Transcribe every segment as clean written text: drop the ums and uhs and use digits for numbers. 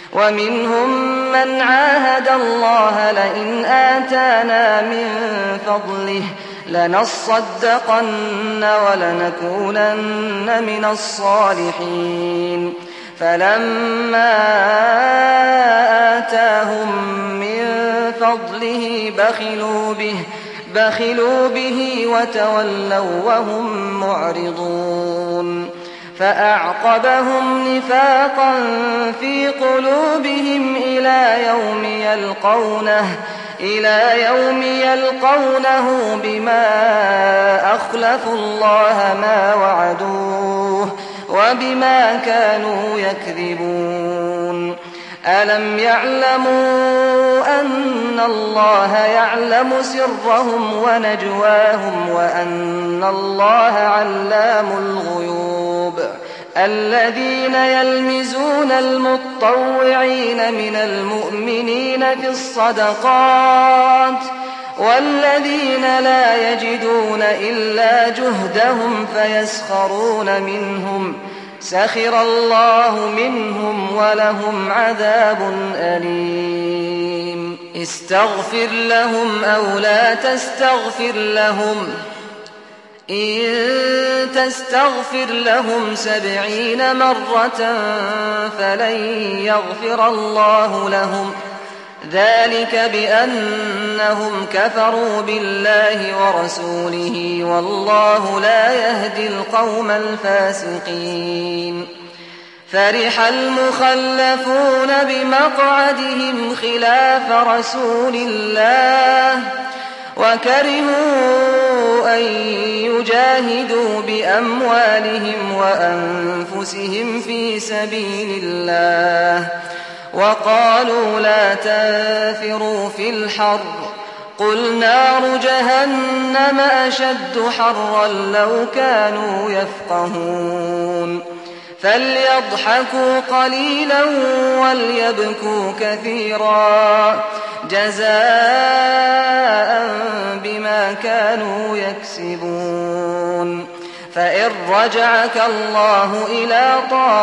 ومنهم من عاهد الله لئن آتانا من فضله لنصدقن ولنكونن من الصالحين فلما آتاهم من فضله بخلوا به وتولوا وهم معرضون فأعقبهم نفاقا في قلوبهم إلى يوم يلقونه بما أخلفوا الله ما وعدوه وبما كانوا يكذبون ألم يعلموا أن الله يعلم سرهم ونجواهم وأن الله علام الغيوب الذين يلمزون المطوعين من المؤمنين في الصدقات والذين لا يجدون إلا جهدهم فيسخرون منهم سخر الله منهم ولهم عذاب أليم استغفر لهم أو لا تستغفر لهم إن تستغفر لهم 70 مرة فلن يغفر الله لهم ذلك بأنهم كفروا بالله ورسوله والله لا يهدي القوم الفاسقين فرح المخلفون بمقعدهم خلاف رسول الله وكرهوا أن يجاهدوا بأموالهم وأنفسهم في سبيل الله وقالوا لا تنفروا في الحر قل نار جهنم أشد حرا لو كانوا يفقهون فليضحكوا قليلا وليبكوا كثيرا جزاء بما كانوا يكسبون فإن رجعك الله إلى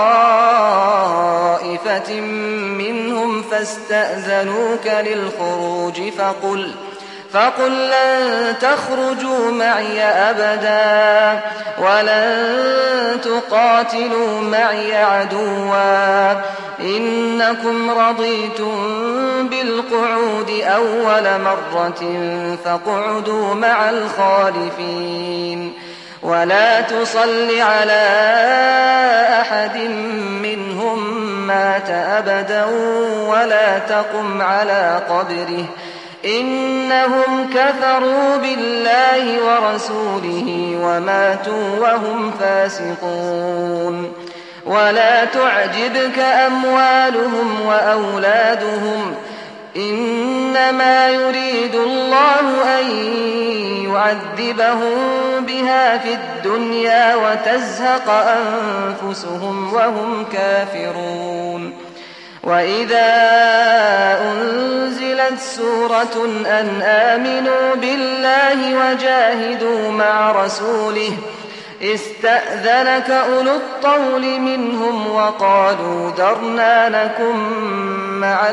طائفة منهم فاستأذنوك للخروج فقل لن تخرجوا معي أبدا ولن تقاتلوا معي عدوا إنكم رضيتم بالقعود أول مرة فاقعدوا مع الخالفين ولا تصل على أحد منهم مات أبدا ولا تقم على قبره إنهم كفروا بالله ورسوله وماتوا وهم فاسقون ولا تعجبك أموالهم وأولادهم إنما يريد الله أن يعذبهم بها في الدنيا وتزهق أنفسهم وهم كافرون وإذا أنزلت سورة أن آمنوا بالله وجاهدوا مع رسوله استأذنك أولو الطول منهم وقالوا ذرنا نكن مع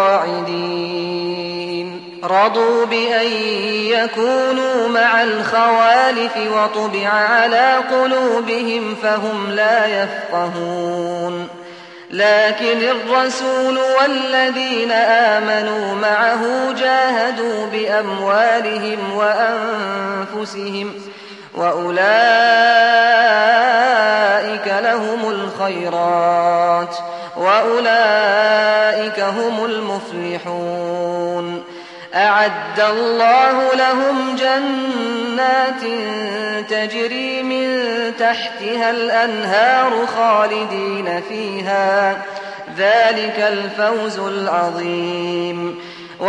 القاعدين رضوا بأن يكونوا مع الخوالف وطبع على قلوبهم فهم لا يفقهون لكن الرسول والذين آمنوا معه جاهدوا بأموالهم وأنفسهم وأولئك لهم الخيرات وأولئك هم المفلحون أعد الله لهم جنات تجري من تحتها الأنهار خالدين فيها ذلك الفوز العظيم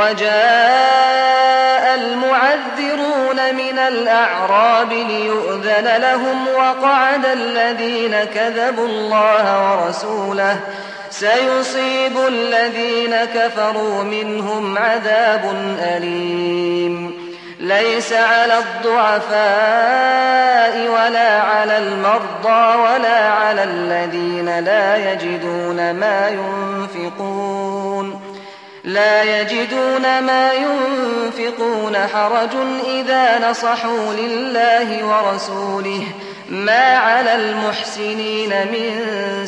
وجاء المعذرون من الأعراب ليؤذن لهم وقعد الذين كذبوا الله ورسوله سيصيب الذين كفروا منهم عذاب أليم ليس على الضعفاء ولا على المرضى ولا على الذين لا يجدون ما ينفقون ينفقون لا يجدون ما ينفقون حرج إذا نصحوا لله ورسوله ما على المحسنين من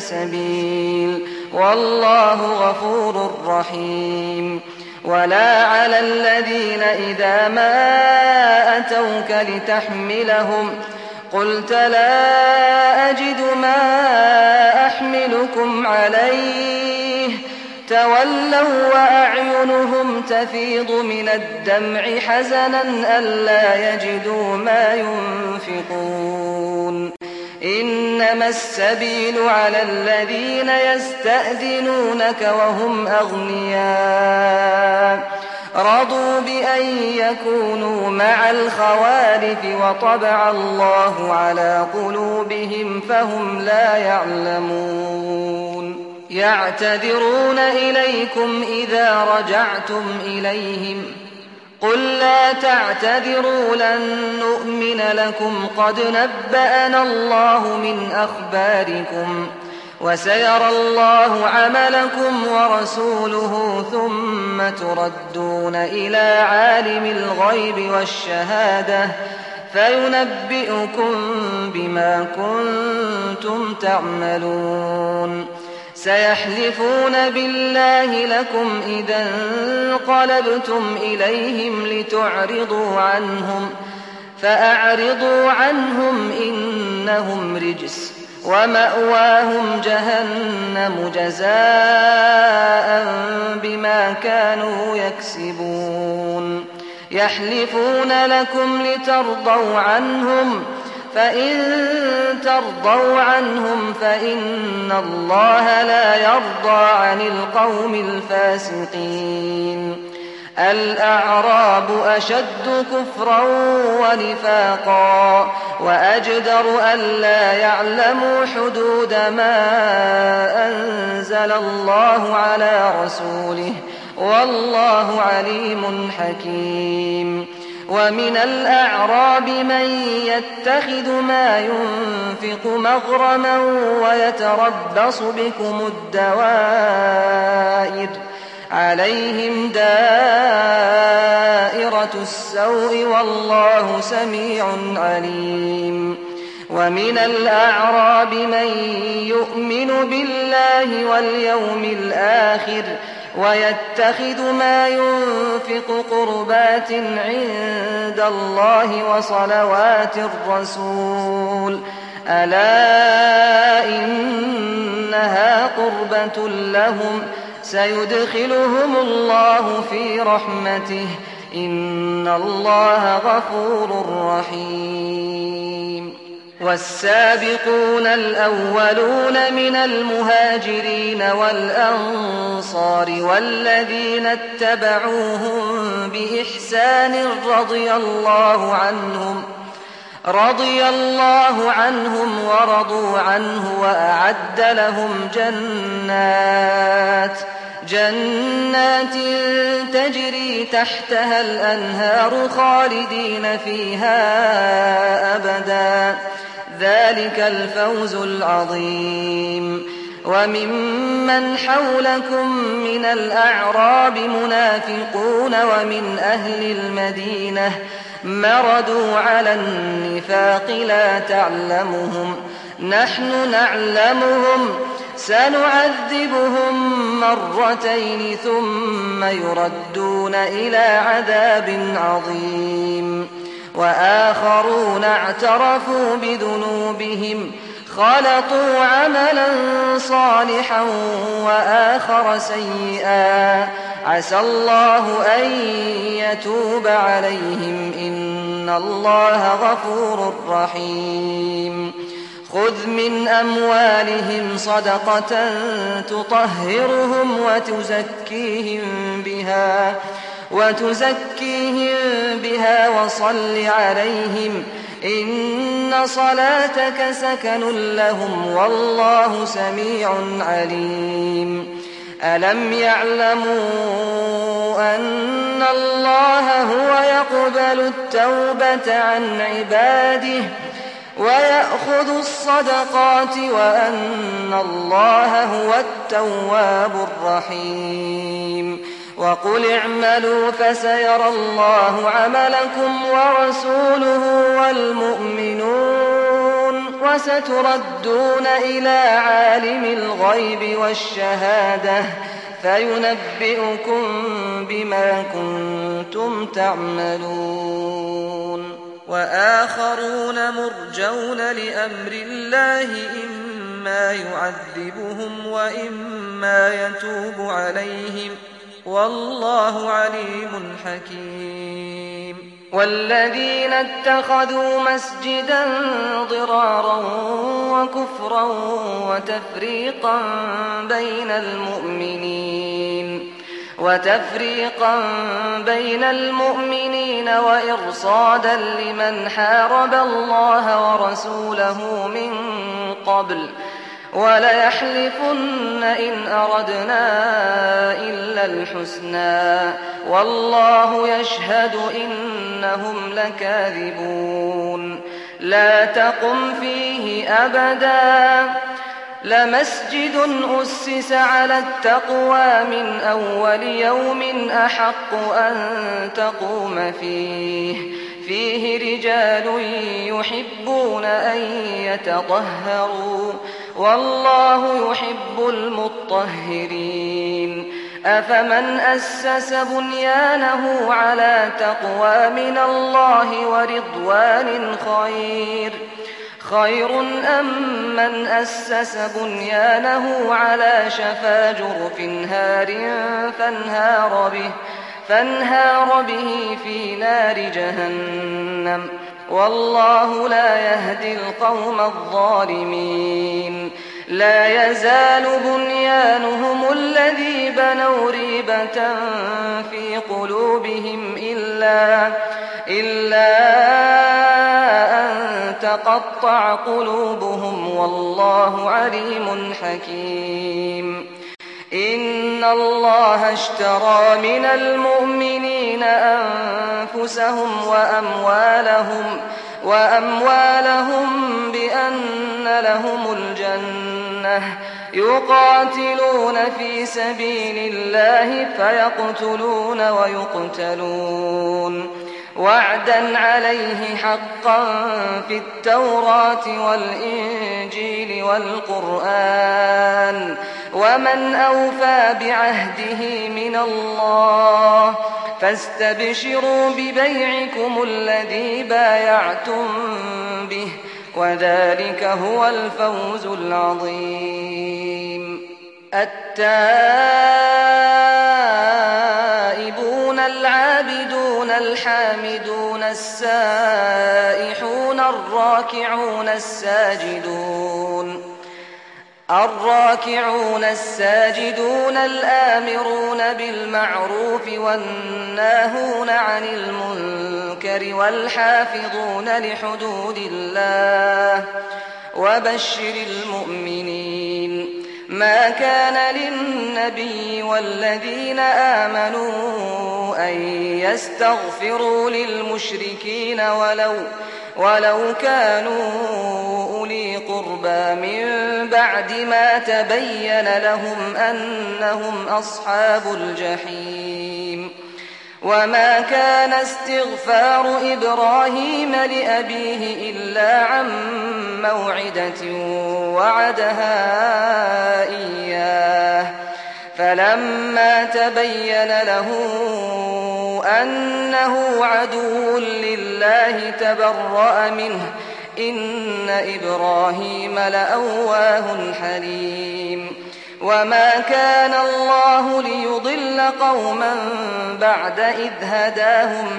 سبيل والله غفور رحيم ولا على الذين إذا ما أتوك لتحملهم قلت لا أجد ما أحملكم عليه تولوا وأعينهم تفيض من الدمع حزنا ألا يجدوا ما ينفقون إنما السبيل على الذين يستأذنونك وهم أغنياء رضوا بأن يكونوا مع الخوالف وطبع الله على قلوبهم فهم لا يعلمون يعتذرون إليكم إذا رجعتم إليهم قل لا تعتذروا لن نؤمن لكم قد نبأنا الله من أخباركم وسيرى الله عملكم ورسوله ثم تردون إلى عالم الغيب والشهادة فينبئكم بما كنتم تعملون سيحلفون بالله لكم إذا انقلبتم إليهم لتعرضوا عنهم فأعرضوا عنهم إنهم رجس ومأواهم جهنم جزاء بما كانوا يكسبون يحلفون لكم لترضوا عنهم فإن ترضوا عنهم فإن الله لا يرضى عن القوم الفاسقين الأعراب أشد كفرا ونفاقا وأجدر ألا يعلموا حدود ما أنزل الله على رسوله والله عليم حكيم ومن الأعراب من يتخذ ما ينفق مغرما ويتربص بكم الدوائر عليهم دائرة السوء والله سميع عليم ومن الأعراب من يؤمن بالله واليوم الآخر ويتخذ ما ينفق قربات عند الله وصلوات الرسول ألا إنها قربة لهم سيدخلهم الله في رحمته إن الله غفور رحيم والسابقون الأولون من المهاجرين والأنصار والذين اتبعوهم بإحسان رضي الله عنهم ورضوا عنه وأعد لهم جنات تجري تحتها الأنهار خالدين فيها أبدا ذلك الفوز العظيم وممن حولكم من الأعراب منافقون ومن أهل المدينة مردوا على النفاق لا تعلمهم نحن نعلمهم سنعذبهم مرتين ثم يردون إلى عذاب عظيم وآخرون اعترفوا بذنوبهم خلطوا عملا صالحا وآخر سيئا عسى الله أن يتوب عليهم إن الله غفور رحيم خذ من أموالهم صدقة تطهرهم وتزكيهم بها وصل عليهم إن صلاتك سكن لهم والله سميع عليم ألم يعلموا أن الله هو يقبل التوبة عن عباده ويأخذ الصدقات وأن الله هو التواب الرحيم وقل اعملوا فسيرى الله عملكم ورسوله والمؤمنون وستردون إلى عالم الغيب والشهادة فينبئكم بما كنتم تعملون وآخرون مرجون لأمر الله إما يعذبهم وإما يتوب عليهم والله عليم حكيم والذين اتخذوا مسجدا ضرارا وكفرا وتفريقا بين المؤمنين وإرصادا لمن حارب الله ورسوله من قبل وليحلفن إن أردنا إلا الحسنى والله يشهد إنهم لكاذبون لا تقم فيه أبدا لمسجد أسس على التقوى من أول يوم أحق أن تقوم فيه رجال يحبون أن يتطهروا والله يحب المطهرين أفمن أسس بنيانه على تقوى من الله ورضوان خير أم من أسس بنيانه على شفا جرف هار فانهار به في نار جهنم والله لا يهدي القوم الظالمين لا يزال بنيانهم الذي بنوا ريبة في قلوبهم إلا أن تقطع قلوبهم والله عليم حكيم إن الله اشترى من المؤمنين أنفسهم وأموالهم بأن لهم الجنة يقاتلون في سبيل الله فيقتلون ويقتلون وعدا عليه حقا في التوراة والإنجيل والقرآن ومن أوفى بعهده من الله فاستبشروا ببيعكم الذي بايعتم به وذلك هو الفوز العظيم التائبون العابدون الحامدون السائحون الراكعون الساجدون الآمرون بالمعروف والناهون عن المنكر والحافظون لحدود الله وبشر المؤمنين ما كان للنبي والذين آمنوا أن يستغفروا للمشركين ولو كانوا أولي قربى من بعد ما تبين لهم أنهم أصحاب الجحيم وما كان استغفار إبراهيم لأبيه إلا عن موعدة وعدها إياه فلما تبين له أنه عدو لله تبرأ منه إن إبراهيم لأواه حليم وما كان الله ليضل قوما بعد إذ هداهم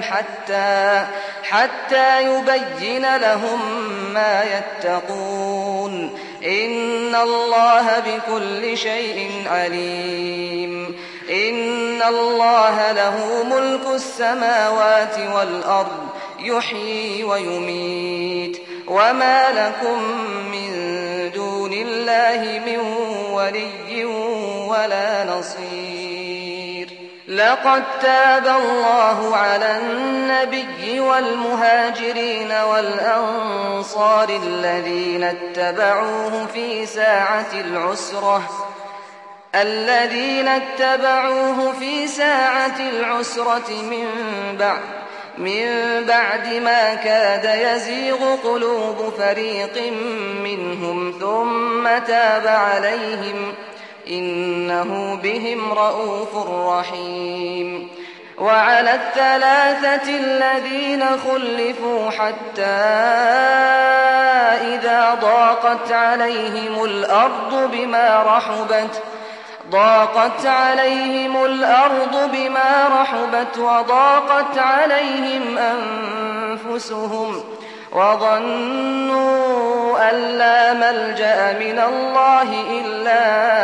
حتى يبين لهم ما يتقون إن الله بكل شيء عليم إن الله له ملك السماوات والأرض يحيي ويميت وما لكم من دون الله من ولي ولا نصير لقد تاب الله على النبي والمهاجرين والأنصار الذين اتبعوه في ساعة العسرة من بعد ما كاد يزيغ قلوب فريق منهم ثم تاب عليهم إنه بهم رءوف رحيم. وعلى الثلاثة الذين خلفوا حتى إذا ضاقت عليهم الأرض بما رحبت وضاقت عليهم أنفسهم وظنوا أن لا ملجأ من الله إلا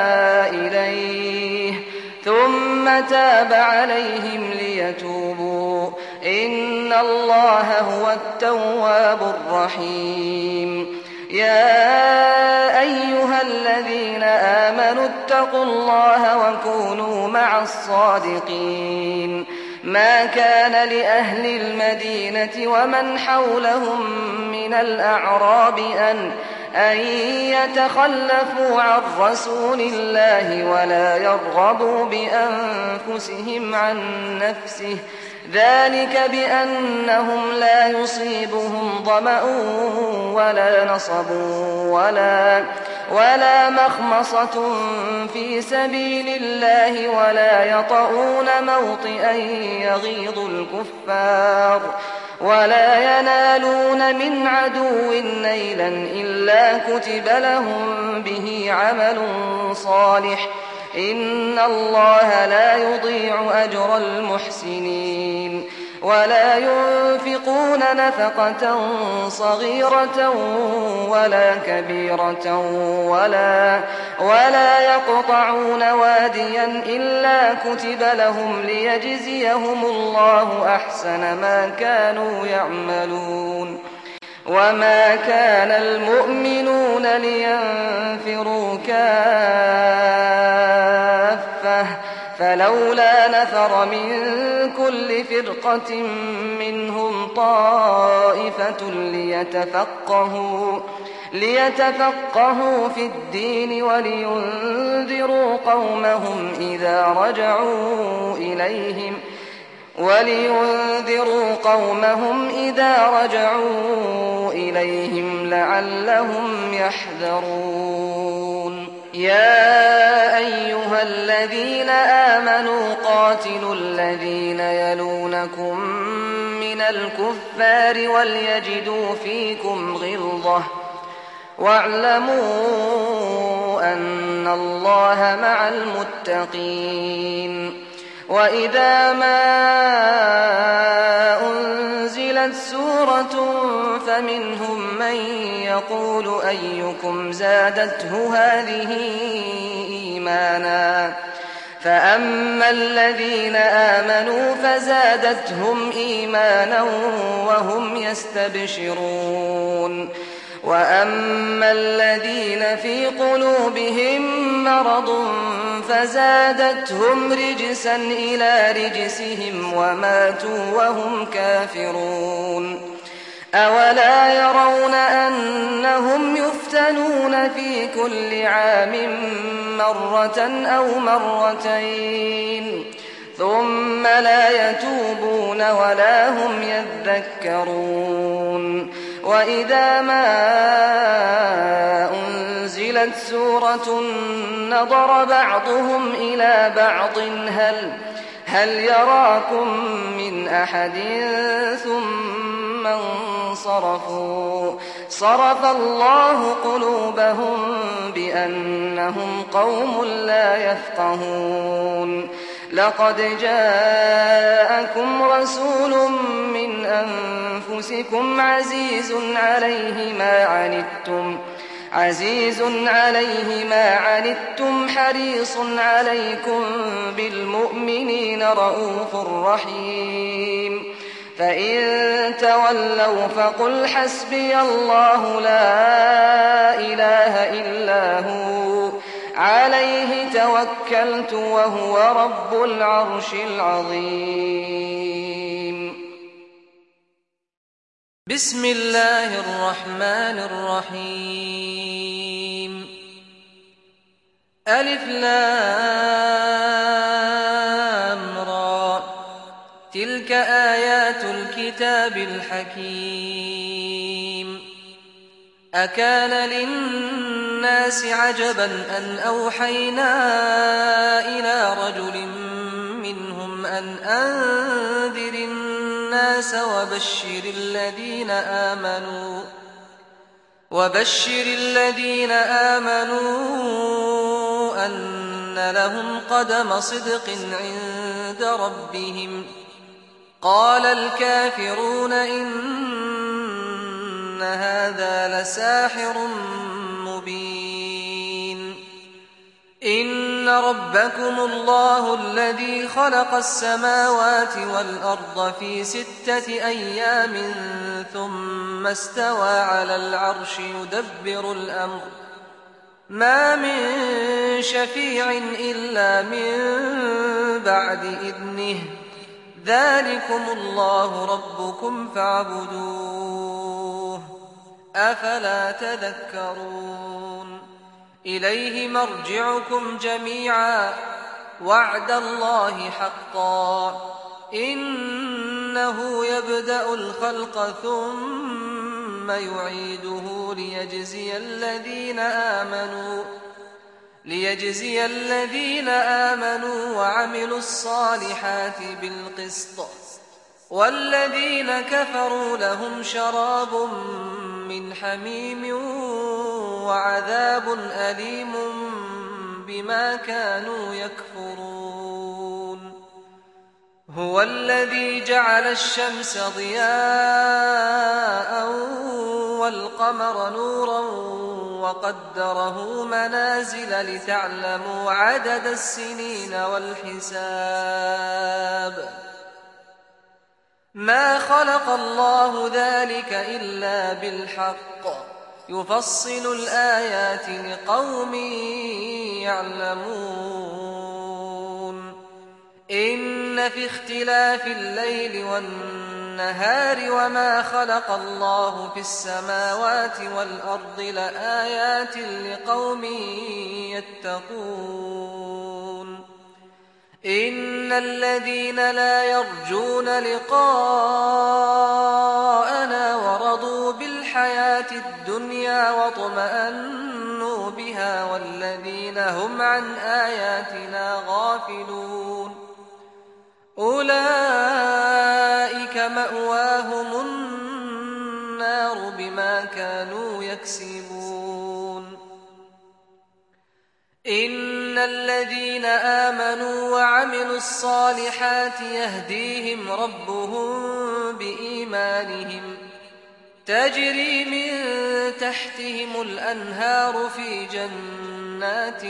إليه ثم تاب عليهم ليتوبوا إن الله هو التواب الرحيم. يا أيها الذين آمنوا اتقوا الله وكونوا مع الصادقين. ما كان لأهل المدينة ومن حولهم من الأعراب أن يتخلفوا عن رسول الله ولا يرغبوا بأنفسهم عن نفسه ذلك بأنهم لا يصيبهم ظمأ ولا نصب ولا مخمصة في سبيل الله ولا يطؤون موطئا يغيظ الكفار ولا ينالون من عدو نيلا إلا كتب لهم به عمل صالح إن الله لا يضيع أجر المحسنين. ولا ينفقون نفقة صغيرة ولا كبيرة ولا يقطعون واديا إلا كتب لهم ليجزيهم الله أحسن ما كانوا يعملون. وما كان المؤمنون لينفروا كافة فلولا نفر من كل فرقة منهم طائفة ليتفقهوا في الدين ولينذروا قومهم إذا رجعوا إليهم لعلهم يحذرون. يا أيها الذين آمنوا قاتلوا الذين يلونكم من الكفار وليجدوا فيكم غلظة واعلموا أن الله مع المتقين. وإذا ما أنزلت سورة فمنهم من يقول أيكم زادته هذه إيمانا فأما الذين آمنوا فزادتهم إيمانا وهم يستبشرون وأما الذين في قلوبهم مرض فزادتهم رجسا إلى رجسهم وماتوا وهم كافرون. أولا يرون أنهم يفتنون في كل عام مرة أو مرتين ثم لا يتوبون ولا هم يذكرون. وإذا ما أنزلت سورة نظر بعضهم إلى بعض هل يراكم من أحد ثم انصرفوا صرف الله قلوبهم بأنهم قوم لا يفقهون. لقد جاءكم رسول من أنفسكم عزيز عليه ما عنتم حريص عليكم بالمؤمنين رءوف رحيم. فإن تولوا فقل حسبي الله لا إله إلا هو عليه توكلت وهو رب العرش العظيم. بسم الله الرحمن الرحيم. ألف لام را، تلك آيات الكتاب الحكيم. أكان للناس عجبا أن أوحينا إلى رجل منهم أن أنذر الناس وبشر الذين آمنوا أن لهم قدم صدق عند ربهم. قال الكافرون إن هذا لساحر مبين. إن ربكم الله الذي خلق السماوات والأرض في 6 أيام ثم استوى على العرش يدبر الأمر، ما من شفيع إلا من بعد إذنه، ذلكم الله ربكم فاعبدوه، أفلا تذكرون. إليه مرجعكم جميعا، وعد الله حقا، إنه يبدأ الخلق ثم يعيده ليجزي الذين آمنوا وعملوا الصالحات بالقسط، والذين كفروا لهم شراب من حميم وعذاب أليم بما كانوا يكفرون. هو الذي جعل الشمس ضياء والقمر نورا وقدره منازل لتعلموا عدد السنين والحساب. ما خلق الله ذلك إلا بالحق، يفصل الآيات لقوم يعلمون. إن في اختلاف الليل والنهار وما خلق الله في السماوات والأرض لآيات لقوم يتقون. إن الذين لا يرجون لقاءنا ورضوا بالحياة الدنيا واطمأنوا بها والذين هم عن آياتنا غافلون، أولئك مأواهم النار بما كانوا يكسبون. إن الذين آمنوا وعملوا الصالحات يهديهم ربهم بإيمانهم، تجري من تحتهم الأنهار في جنات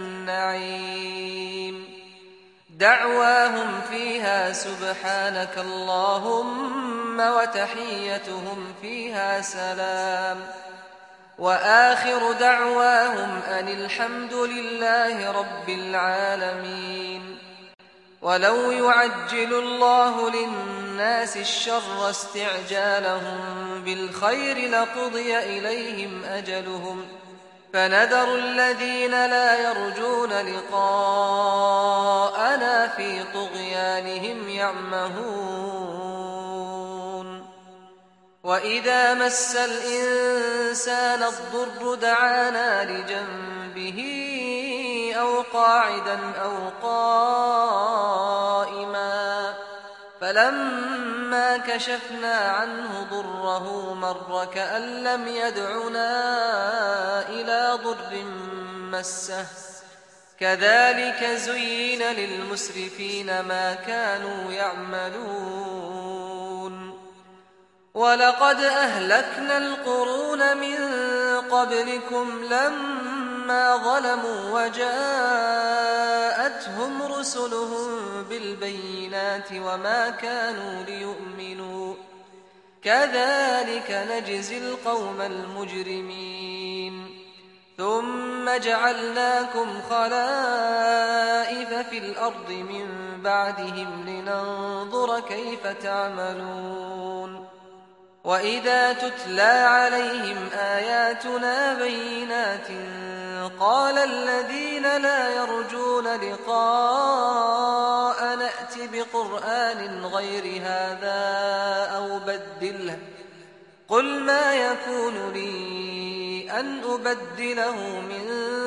النعيم، دعواهم فيها سبحانك اللهم وتحيتهم فيها سلام، وآخر دعواهم أن الحمد لله رب العالمين. ولو يعجل الله للناس الشر استعجالهم بالخير لقضي إليهم أجلهم، فنذر الذين لا يرجون لقاءنا في طغيانهم يعمهون. وإذا مس الإنسان الضر دعانا لجنبه أو قاعدا أو قائما، فلما كشفنا عنه ضره مر كأن لم يدعنا إلى ضر مسه، كذلك زين للمسرفين ما كانوا يعملون. ولقد أهلكنا القرون من قبلكم لما ظلموا وجاءتهم رسلهم بالبينات وما كانوا ليؤمنوا، كذلك نجزي القوم المجرمين. ثم جعلناكم خلائف في الأرض من بعدهم لننظر كيف تعملون وإذا تتلى عليهم آياتنا بينات قال الذين لا يرجون لقاء نأت بقرآن غير هذا أو بدله قل ما يكون لي أن أبدله من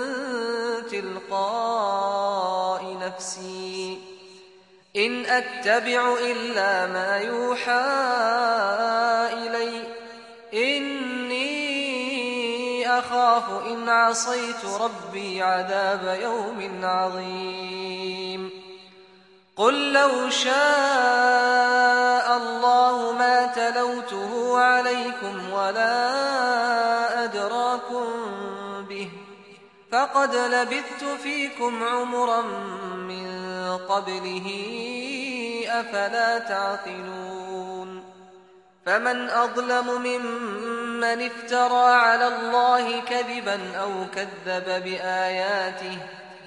تلقاء نفسي إن أتبع إلا ما يوحى إلي إني أخاف إن عصيت ربي عذاب يوم عظيم قل لو شاء الله ما تلوته عليكم ولا أدراكم به فقد لبثت فيكم عمرا من قبله أفلا تعقلون فمن أظلم ممن افترى على الله كذبا أو كذب بآياته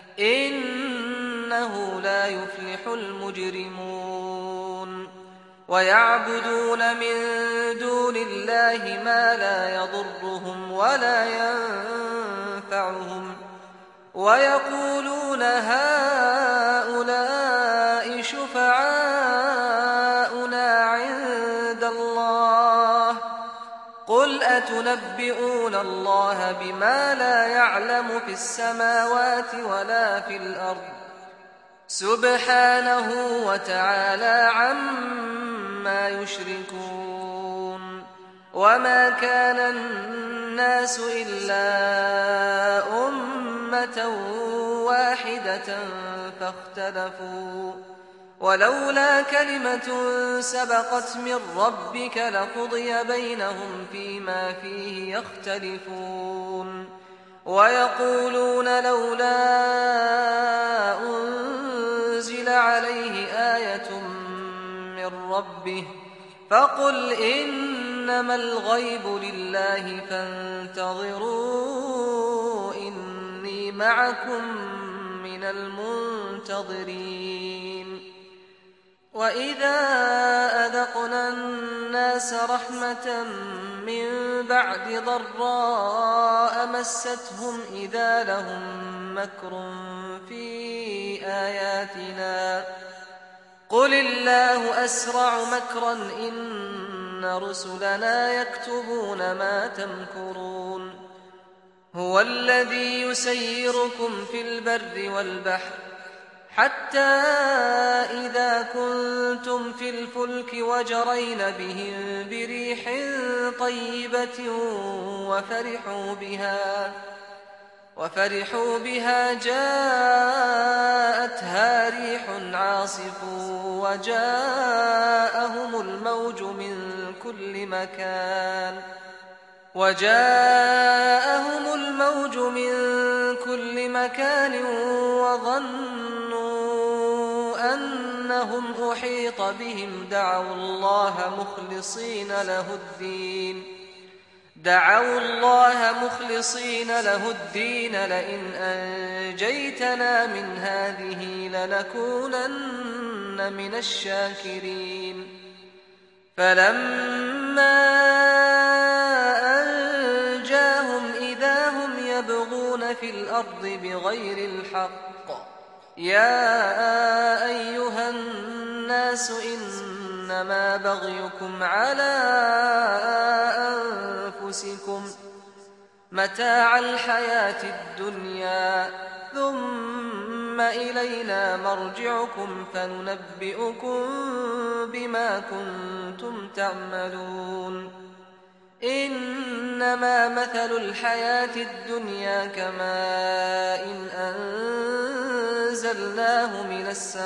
إنه لا يفلح المجرمون ويعبدون من دون الله ما لا يضرهم ولا ينفعهم ويقولون هؤلاء شفعاؤنا عند الله قل أتنبئون الله بما لا يعلم في السماوات ولا في الأرض سبحانه وتعالى عما يشركون وما كان الناس إلا أمة واحدة فاختلفوا ولولا كلمة سبقت من ربك لقضي بينهم فيما فيه يختلفون ويقولون لولا أنزل عليه آية من ربه فقل إنما الغيب لله فانتظروا إني معكم من المنتظرين وإذا أذقنا الناس رحمة من بعد ضراء مستهم إذا لهم مكر في آياتنا قل الله أسرع مكرا إن رسلنا يكتبون ما تمكرون هو الذي يسيركم في البر والبحر حتى إذا كنتم في الفلك وجرين بهم بريح طيبة وفرحوا بها جاءتها ريح عاصف وجاءهم الموج من كل مكان وظنوا أنهم أحيط بهم دعوا الله مخلصين له الدين لئن أنجيتنا من هذه لنكونن من الشاكرين فلما أنجاهم إذا هم يبغون في الأرض بغير الحق يا أيها الناس إنما بغيكم على أنفسكم متاع الحياة الدنيا ثم إلينا مرجعكم فننبئكم بما كنتم تعملون إنما مثل الحياة الدنيا كماء إن أنزلناه من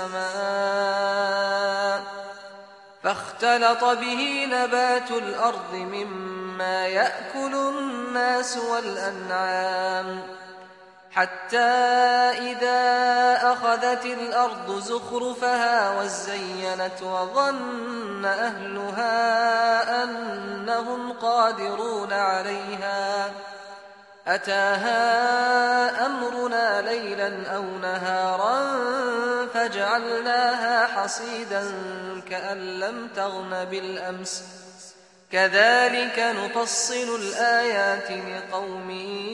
السماء فاختلط به نبات الأرض مما يأكل الناس والأنعام حتى إذا أخذت الأرض زخرفها وزينت وظن أهلها أنهم قادرون عليها أتاها أمرنا ليلا أو نهارا فجعلناها حصيدا كأن لم تغن بالأمس كذلك نفصل الآيات لقوم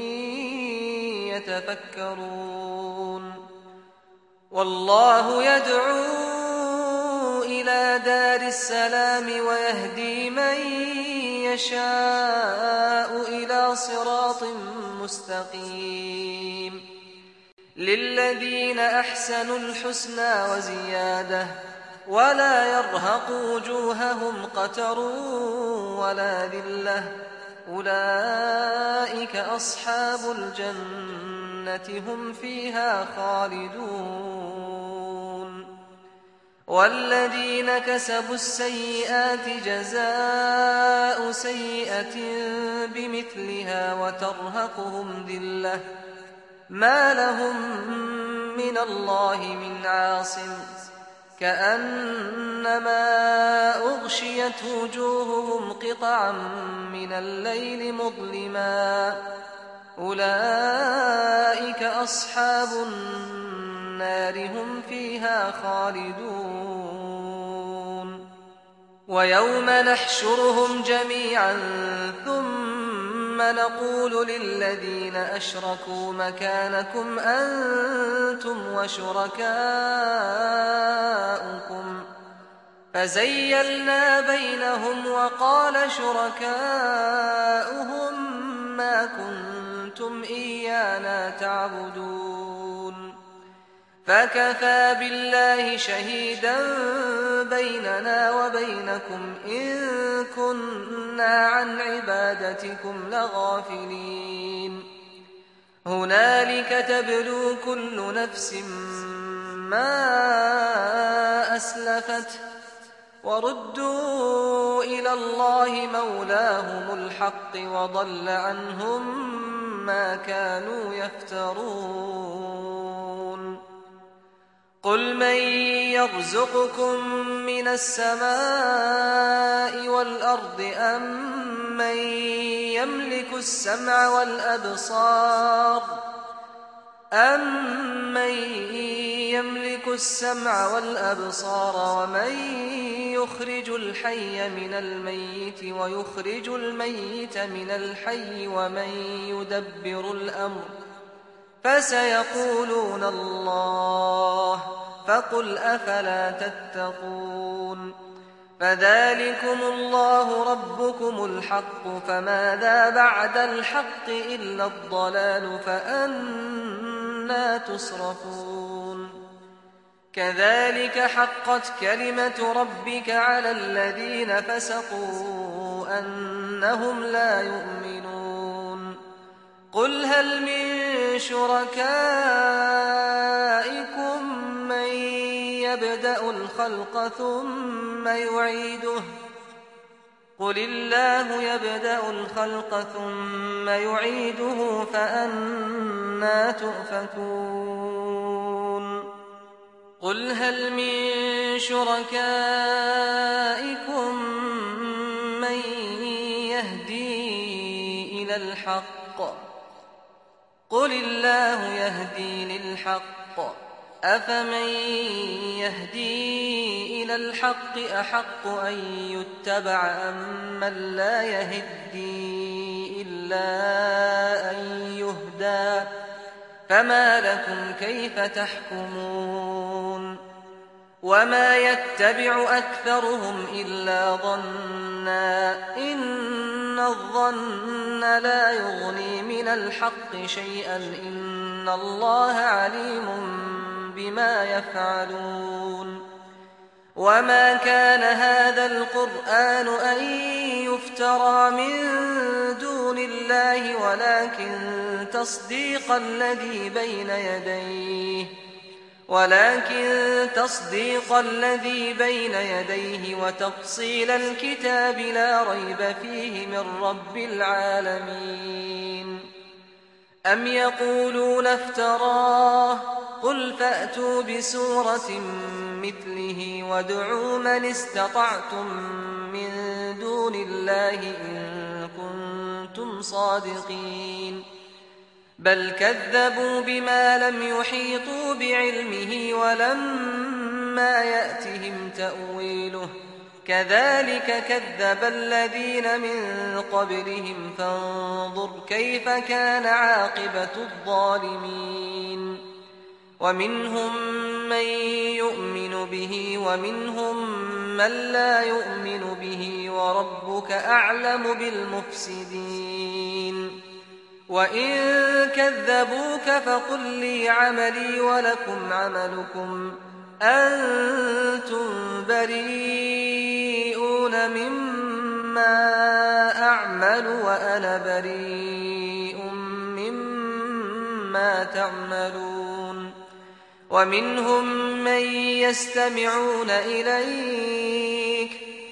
يتفكرون والله يدعو إلى دار السلام ويهدي من يشاء إلى صراط مستقيم للذين أحسنوا الحسنى وزيادة ولا يرهق وجوههم قتر ولا ذلة أولئك أصحاب الجنة هم فيها خالدون والذين كسبوا السيئات جزاء سيئة بمثلها وترهقهم ذلة ما لهم من الله من عاصم كأنما أغشيت وجوههم قطعا من الليل مظلما أولئك أصحاب النار هم فيها خالدون ويوم نحشرهم جميعا ثم نقول للذين أشركوا مكانكم أنتم وشركاؤكم فزيلنا بينهم وقال شركاؤهم ما كنتم إيانا تعبدون فكفى بالله شهيدا بيننا وبينكم إن كنا عن عبادتكم لغافلين هنالك تبلو كل نفس ما أسلفت وردوا إلى الله مولاهم الحق وضل عنهم ما كانوا يفترون قل من يرزقكم من السماء والأرض أمن يملك السمع والأبصار ومن يخرج الحي من الميت ويخرج الميت من الحي ومن يدبر الأمر فسيقولون الله فقل أفلا تتقون فذلكم الله ربكم الحق فماذا بعد الحق إلا الضلال فأنى تصرفون كذلك حقت كلمة ربك على الذين فسقوا أنهم لا يؤمنون قل هل من شركائكم من يبدأ الخلق ثم يعيده قل الله يبدأ الخلق ثم يعيده فأنى تؤفكون قل هل من شركائكم من يهدي إلى الحق قل الله يهدي للحق أفمن يهدي إلى الحق أحق أن يتبع أمن لا يهدي إلا أن يهدى فما لكم كيف تحكمون وما يتبع أكثرهم إلا ظنا إن الظن لا يغني من الحق شيئا إن الله عليم بما يفعلون وما كان هذا القرآن أن يفترى من دون الله ولكن تصديق الذي بين يديه وتفصيل الكتاب لا ريب فيه من رب العالمين أم يقولون افتراه قل فأتوا بسورة مثله وادعوا من استطعتم من دون الله إن كنتم صادقين بل كذبوا بما لم يحيطوا بعلمه ولما يأتهم تأويله كذلك كذب الذين من قبلهم فانظر كيف كان عاقبة الظالمين ومنهم من يؤمن به ومنهم من لا يؤمن به وربك أعلم بالمفسدين وإن كذبوك فقل لي عملي ولكم عملكم أنتم بريئون مما أعمل وأنا بريء مما تعملون ومنهم من يستمعون إليك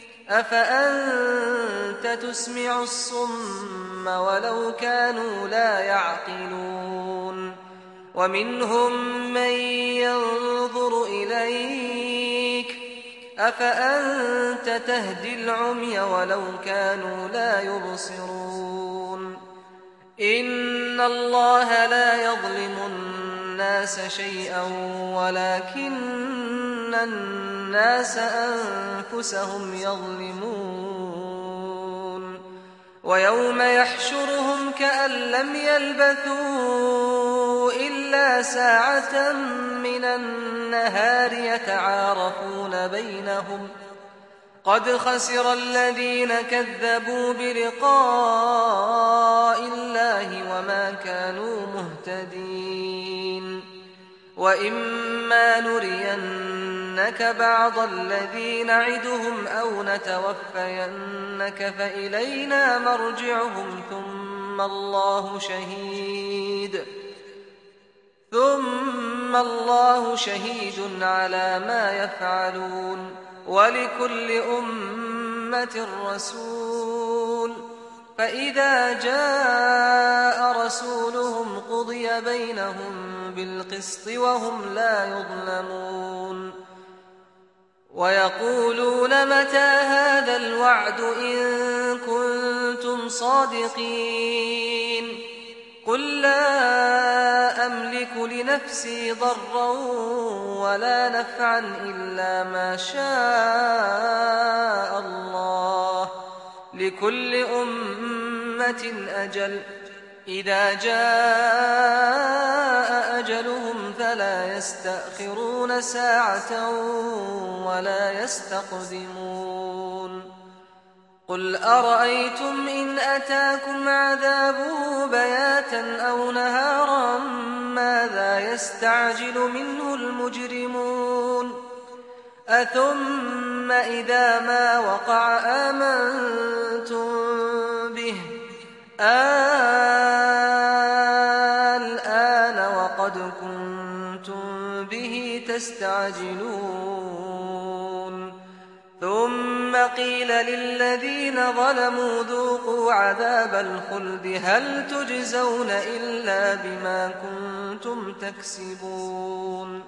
أفأنت تسمع الصم ولو كانوا لا يعقلون ومنهم من ينظر إليك أفأنت تهدي العمي ولو كانوا لا يبصرون إن الله لا يظلم الناس شيئا ولكن الناس أنفسهم يظلمون ويوم يحشرهم كأن لم يلبثوا إلا ساعة من النهار يتعارفون بينهم قد خسر الذين كذبوا بلقاء الله وما كانوا مهتدين وإما نرينك بعض الذي نعدهم أو نتوفينك فإلينا مرجعهم ثم الله شهيد على ما يفعلون ولكل أمة رسول فإذا جاء رسولهم قضي بينهم بالقسط وهم لا يظلمون ويقولون متى هذا الوعد إن كنتم صادقين قل لا أملك لنفسي ضرا ولا نفعا إلا ما شاء الله لكل أمة أجل إذا جاء أجلهم فلا يستأخرون ساعة ولا يستقدمون قل أرأيتم إن أتاكم عذابه بياتا أو نهارا ماذا يستعجل منه المجرمون أثم إذا ما وقع آمنتم به الآن وقد كنتم به تستعجلون ثم قيل للذين ظلموا ذوقوا عذاب الخلد هل تجزون إلا بما كنتم تكسبون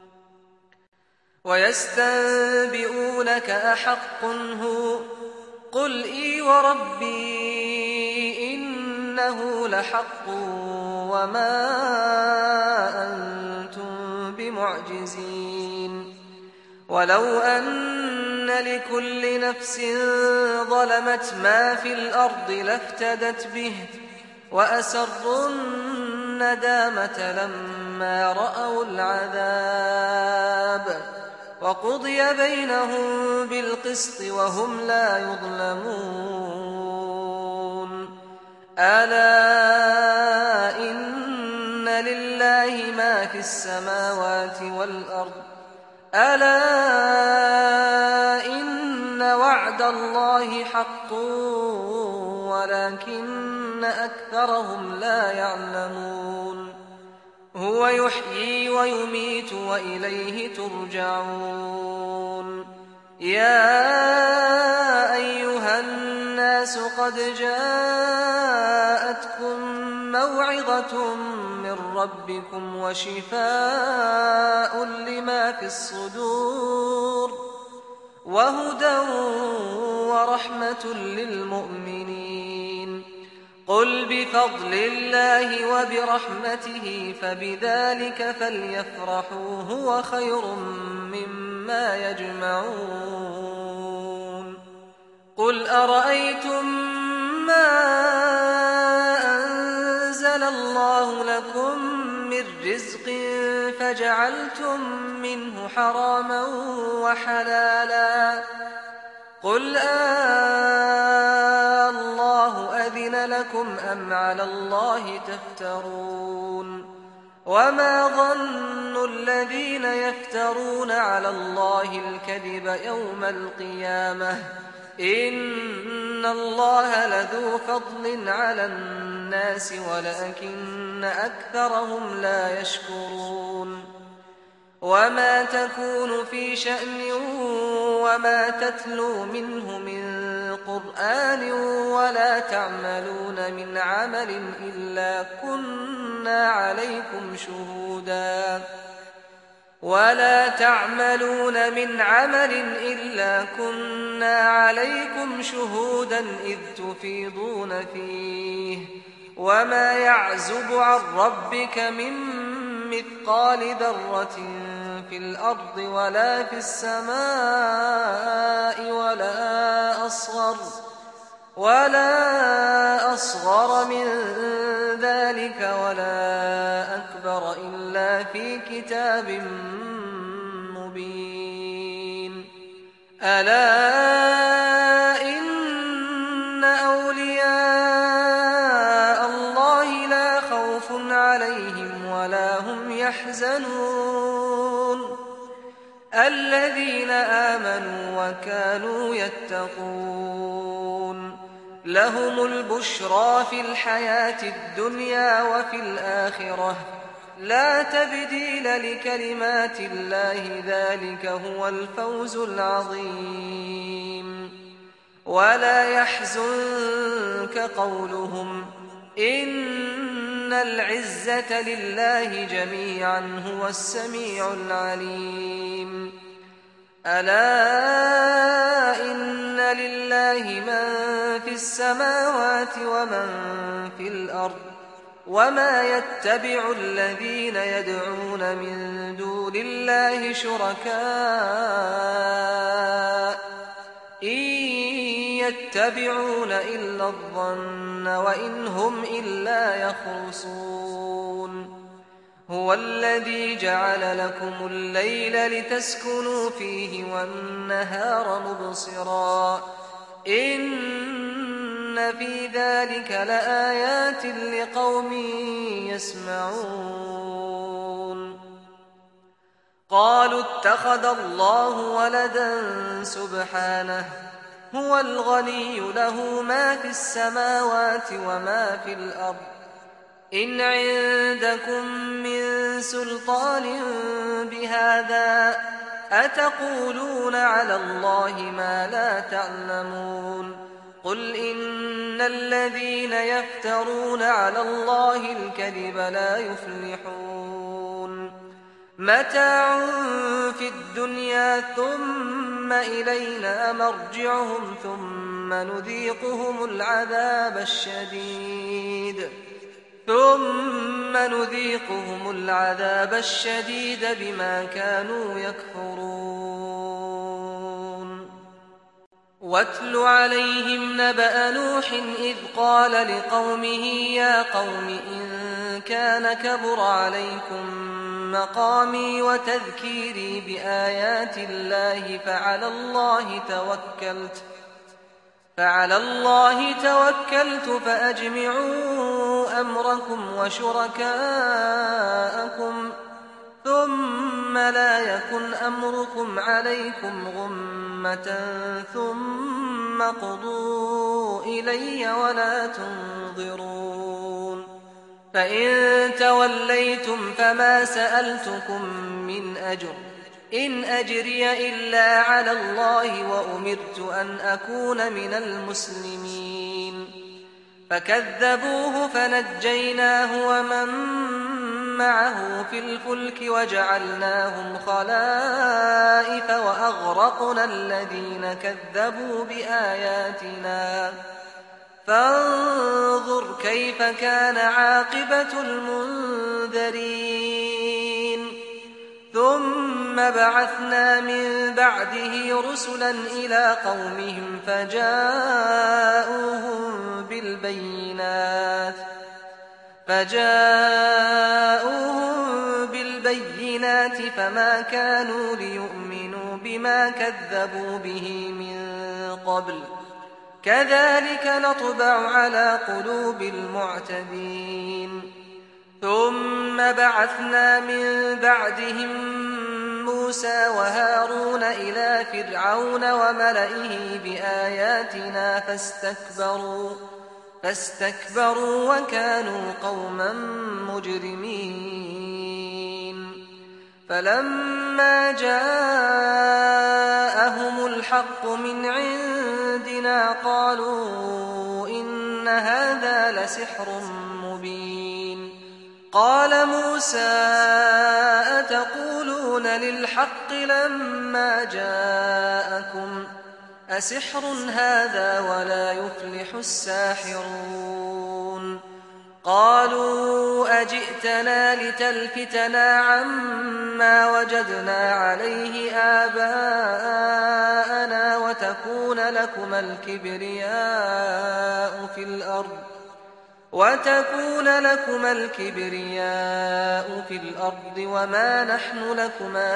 ويستنبئونك أحق هو قل إي وربي إنه لحق وما أنتم بمعجزين ولو أن لكل نفس ظلمت ما في الأرض لافتدت به وأسروا الندامة لما رأوا العذاب وقضي بينهم بالقسط وهم لا يظلمون ألا إن لله ما في السماوات والأرض ألا إن وعد الله حق ولكن أكثرهم لا يعلمون هو يحيي ويميت وإليه ترجعون يا أيها الناس قد جاءتكم موعظة من ربكم وشفاء لما في الصدور وهدى ورحمة للمؤمنين قل بفضل الله وبرحمته فبذلك فليفرحوا هو خير مما يجمعون قل أرأيتم ما أنزل الله لكم من رزق فجعلتم منه حراما وحلالا قل الله أذن لكم أم على الله تفترون وما ظن الذين يفترون على الله الكذب يوم القيامة إن الله لذو فضل على الناس ولكن أكثرهم لا يشكرون وما تكون في شأن وما تتلو منه من قرآن ولا تعملون من عمل إلا كنا عليكم شهودا إذ تفيضون فيه وما يعزب عن ربك من مثقال ذرة في الأرض ولا في السماء ولا أصغر من ذلك ولا أكبر إلا في كتاب مبين ألا إن أولياء الله لا خوف عليهم ولا هم يحزنون الذين آمنوا وكانوا يتقون لهم البشرى في الحياة الدنيا وفي الآخرة لا تبديل لكلمات الله ذلك هو الفوز العظيم ولا يحزنك قولهم إن العزة لله جميعا هو السميع العليم ألا إن لله من في السماوات ومن في الأرض وما يتبع الذين يدعون من دون الله شركاء إن يتبعون إلا الظن وإن هم إلا يخرصون هو الذي جعل لكم الليل لتسكنوا فيه والنهار مبصرا إن في ذلك لآيات لقوم يسمعون قالوا اتخذ الله ولدا سبحانه هو الغني له ما في السماوات وما في الأرض إن عندكم من سلطان بهذا أتقولون على الله ما لا تعلمون قل إن الذين يفترون على الله الكذب لا يفلحون متاع في الدنيا ثم إلينا مرجعهم ثم نذيقهم العذاب الشديد بما كانوا يكفرون واتل عليهم نبأ نوح إذ قال لقومه يا قوم إن كان كبر عليكم مقامي وتذكيري بآيات الله فعلى الله توكلت فأجمعوا أمركم وشركاءكم ثم لا يكن أمركم عليكم غمة ثم قضوا إلي ولا تنظرون فإن توليتم فما سألتكم من أجر إن أجري إلا على الله وأمرت أن أكون من المسلمين فكذبوه فنجيناه ومن معه في الفلك وجعلناهم خلائف فانظر كيف كان عاقبة المنذرين ثم بعثنا من بعده رسلا إلى قومهم فجاءوهم بالبينات فما كانوا ليؤمنوا بما كذبوا به من قبل كذلك نطبع على قلوب المعتدين ثم بعثنا من بعدهم موسى وهارون إلى فرعون وملئه بآياتنا فاستكبروا وكانوا قوما مجرمين فلما جاءهم الحق من عندنا قالوا إن هذا لسحر مبين قال موسى أتقولون للحق لما جاءكم أسحر هذا ولا يفلح الساحرون قالوا أجئتنا لتلفتنا عما وجدنا عليه آباءنا وتكون لكما الكبرياء في الأرض وما نحن لكما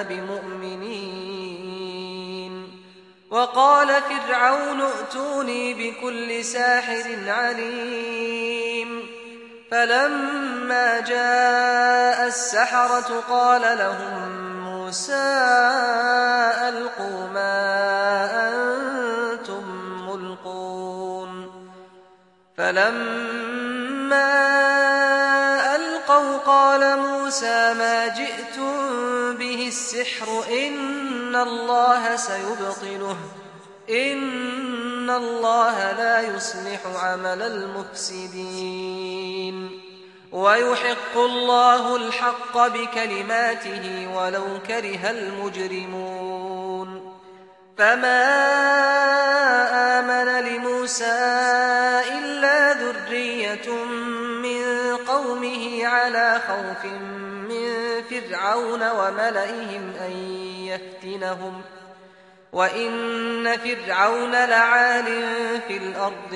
بمؤمنين وقال فرعون ائتوني بكل ساحر عليم فلما جاء السحرة قال لهم موسى ألقوا ما أنتم ملقون فلما ألقوا قال موسى ما جئتم به السحر إن الله سيبطله إن الله لا يصلح عمل المفسدين ويحق الله الحق بكلماته ولو كره المجرمون فما آمن لموسى إلا ذرية من قومه على خوف من فرعون وملئهم أن يفتنهم وإن فرعون لعال في الأرض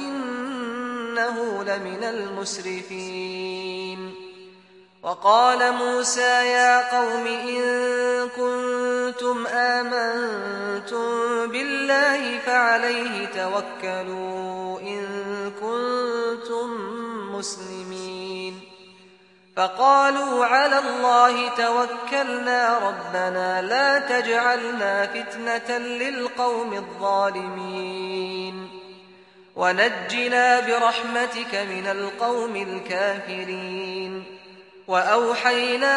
وإنه لمن المسرفين وقال موسى يا قوم إن كنتم آمنتم بالله فعليه توكلوا إن كنتم مسلمين فقالوا على الله توكلنا ربنا لا تجعلنا فتنة للقوم الظالمين ونجنا برحمتك من القوم الكافرين وأوحينا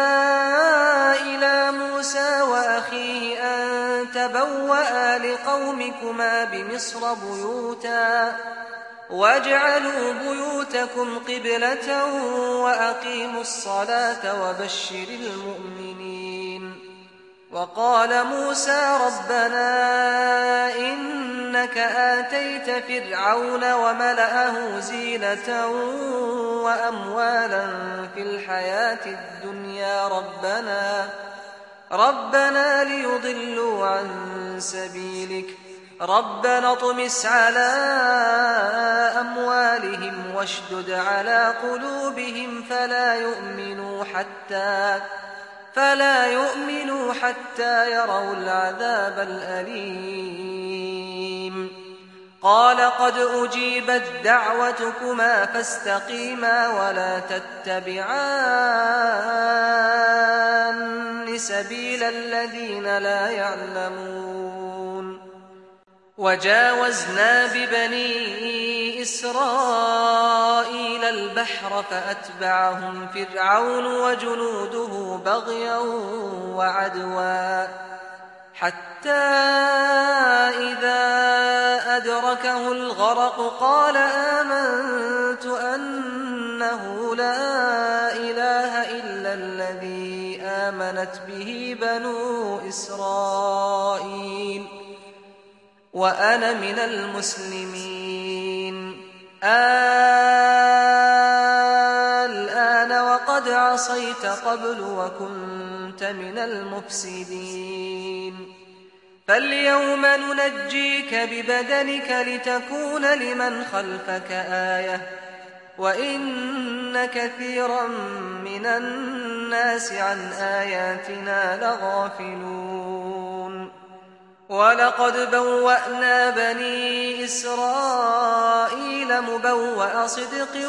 إلى موسى وأخيه أن تبوأ لقومكما بمصر بيوتا واجعلوا بيوتكم قبلة وأقيموا الصلاة وبشر المؤمنين وقال موسى ربنا إنك آتيت فرعون وملأه زينة وأموالا في الحياة الدنيا ربنا ليضلوا عن سبيلك ربنا اطمس على أموالهم واشدد على قلوبهم فلا يؤمنوا حتى يروا العذاب الأليم قال قد أجيبت دعوتكما فاستقيما ولا تتبعان سبيل الذين لا يعلمون وجاوزنا ببني إسرائيل البحر فأتبعهم فرعون وجنوده بغيا وعدوا حتى إذا أدركه الغرق قال آمنت أنه لا إله إلا الذي آمنت به بنو إسرائيل وأنا من المسلمين الآن وقد عصيت قبل وكنت من المفسدين فاليوم ننجيك ببدنك لتكون لمن خلفك آية وإن كثيرا من الناس عن آياتنا لغافلون ولقد بوأنا بني إسرائيل مبوأ صدق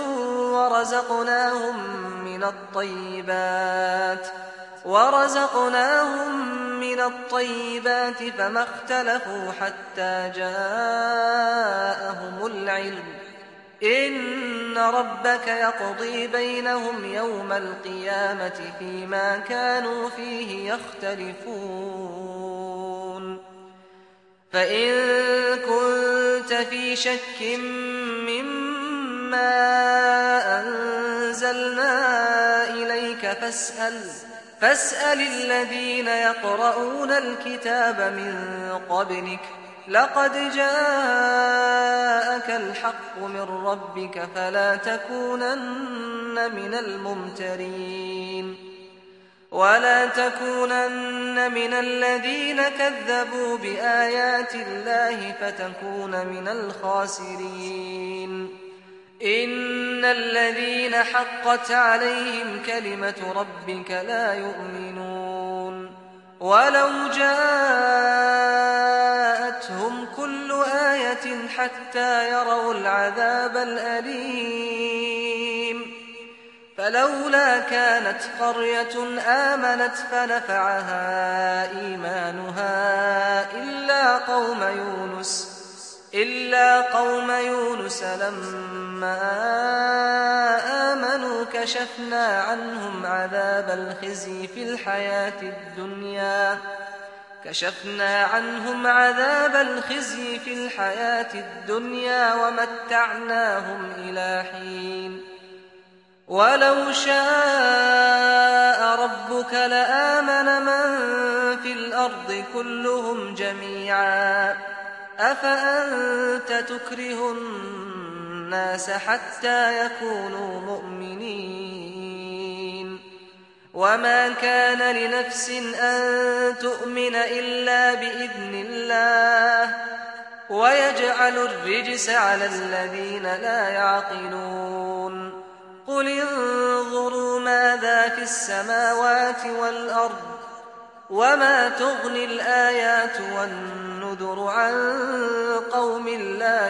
ورزقناهم من الطيبات فما اختلفوا حتى جاءهم العلم إن ربك يقضي بينهم يوم القيامة فيما كانوا فيه يختلفون فإن كنت في شك مما أنزلنا إليك فاسأل الذين يقرؤون الكتاب من قبلك لقد جاءك الحق من ربك فلا تكونن من الممترين ولا تكونن من الذين كذبوا بآيات الله فتكون من الخاسرين إن الذين حقت عليهم كلمة ربك لا يؤمنون ولو جاءتهم كل آية حتى يروا العذاب الأليم فلولا كانت قرية آمنت فنفعها إيمانها إلا قوم يونس لما آمنوا كشفنا عنهم عذاب الخزي في الحياة الدنيا ومتعناهم إلى حين ولو شاء ربك لآمن من في الأرض كلهم جميعا أفأنت تكره الناس حتى يكونوا مؤمنين وما كان لنفس أن تؤمن إلا بإذن الله ويجعل الرجس على الذين لا يعقلون قل انظروا ماذا في السماوات والأرض وما تغني الآيات والنذر عن قوم لا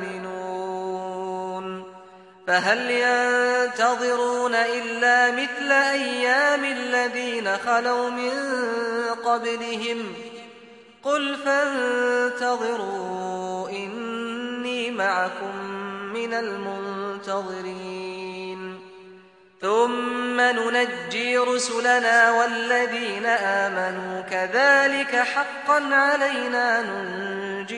يؤمنون فهل ينتظرون إلا مثل أيام الذين خلوا من قبلهم قل فانتظروا إني معكم من المنتظرين ثم ننجي رسلنا والذين آمنوا كذلك حقا علينا ننجي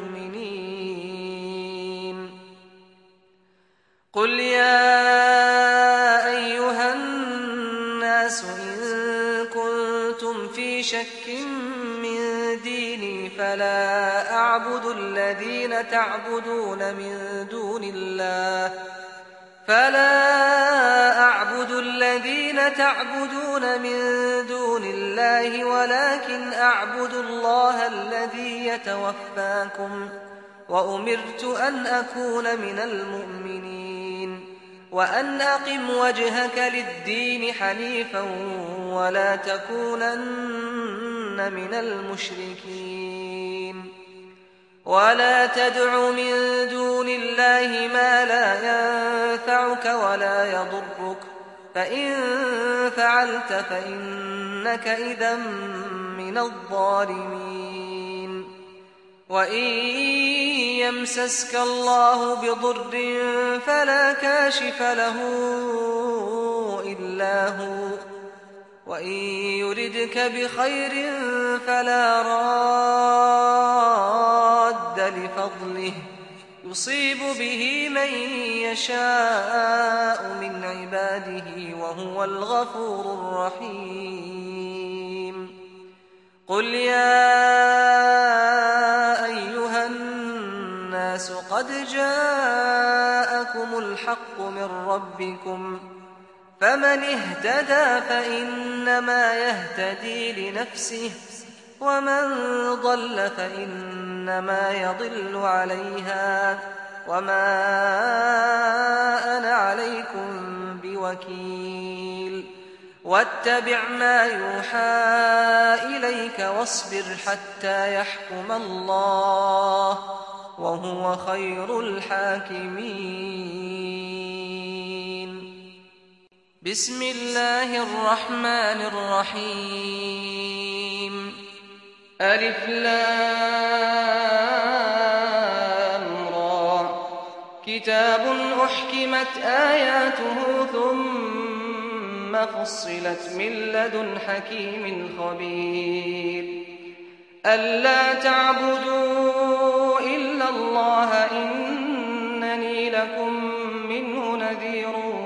المؤمنين قل يا أيها الناس إن كنتم في شك من ديني فلا أعبد الذين تعبدون من دون الله ولكن أعبد الله الذي يتوفاكم وأمرت أن أكون من المؤمنين وأن أقم وجهك للدين حنيفا ولا تكونن من المشركين ولا تدع من دون الله ما لا ينفعك ولا يضرك فإن فعلت فإنك إذا من الظالمين وإن يمسسك الله بضر فلا كاشف له إلا هو وإن يردك بخير فلا راد لفضله يصيب به من يشاء من عباده وهو الغفور الرحيم قل يا أيها الناس قد جاءكم جاءكم الحق من ربكم فمن اهتدى فإنما يهتدي لنفسه ومن ضل فإنما يضل عليها وما أنا عليكم بوكيل واتبع ما يوحى إليك واصبر حتى يحكم الله وهو خير الحاكمين. بسم الله الرحمن الرحيم. ألف لام را كتاب أحكمت آياته ثم فصلت من لدن حكيم خبير ألا تعبدوا إلا الله إنني لكم منه نذير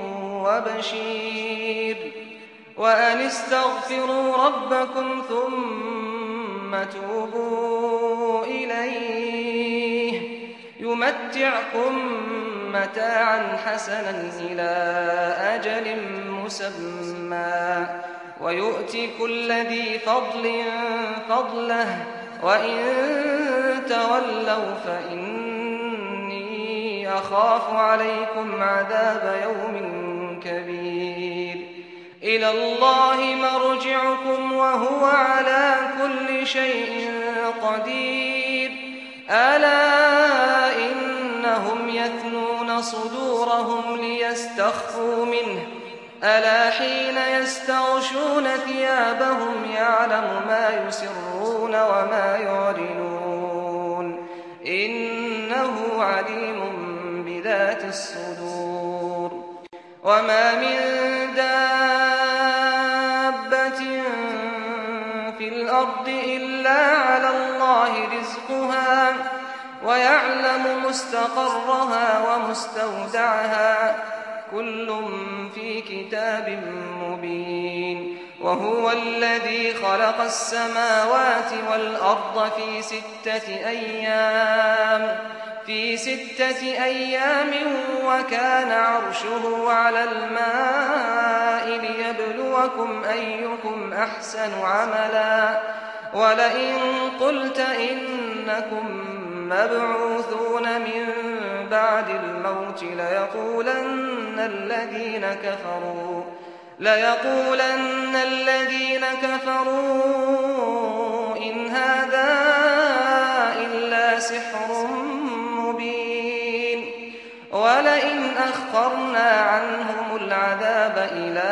وبشير وأن استغفروا ربكم ثم توبوا إليه يمتعكم متاعا حسنا إلى أجل مسمى ويؤتي كل ذي فضل فضله وإن تولوا فإني أخاف عليكم عذاب يوم كبير إلى الله مرجعكم وهو على كل شيء قدير ألا إنهم يثنون صدورهم ليستخفوا منه ألا حين يستغشون ثيابهم يعلم ما يسرون وما يعلنون إنه عليم بذات الصدور. وما من دابة في الأرض إلا على الله رزقها ويعلم مستقرها ومستودعها كل في كتاب مبين. وهو الذي خلق السماوات والأرض في ستة أيام وكان عرشه على الماء ليبلوكم أيكم أحسن عملا ولئن قلت إنكم مبعوثون من بعد الموت ليقولن الذين كفروا إن هذا إلا سحر مبين. ولئن أخرنا عنهم العذاب إلى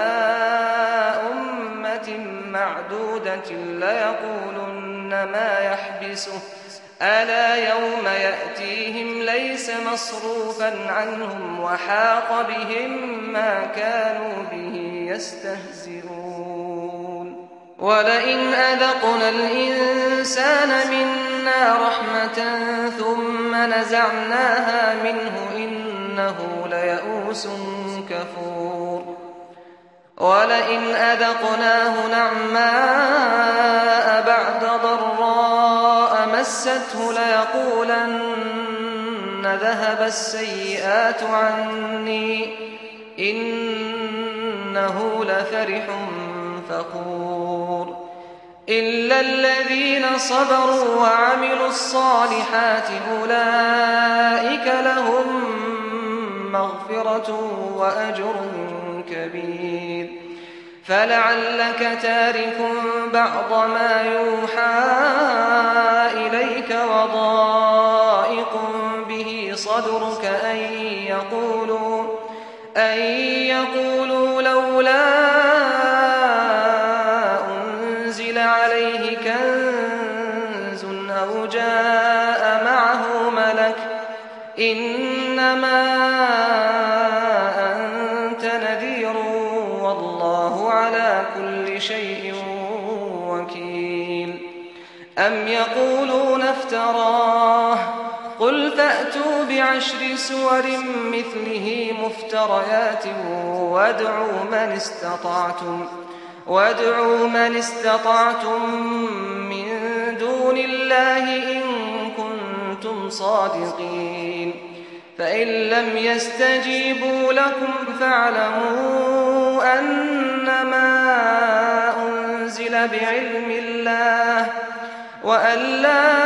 أمة معدودة ليقولن ما يحبسه ألا يوم يأتيهم ليس مصروفا عنهم وحاق بهم ما كانوا به يستهزئون. ولئن أذقنا الإنسان منا رحمة ثم نزعناها منه إنه ليئوس كفور. ولئن أذقناه نعماء بعد ضراء مسته ليقولن ذهب السيئات عني إنه لفرح فخور. إلا الذين صبروا وعملوا الصالحات أولئك لهم مغفرة وأجر كبير. فلعلك تارك بعض ما يوحى إليك وضائق به صدرك أن يقولوا لولا أنزل عليه كنز أو جاء معه ملك إنما أنت نذير والله على كل شيء وكيل. أم يقولون افتراه قل فأتوا بعشر سور مثله مفتريات وادعوا من استطعتم من دون الله إن كنتم صادقين. فإن لم يستجيبوا لكم فاعلموا أنما أنزل بعلم الله وأن لا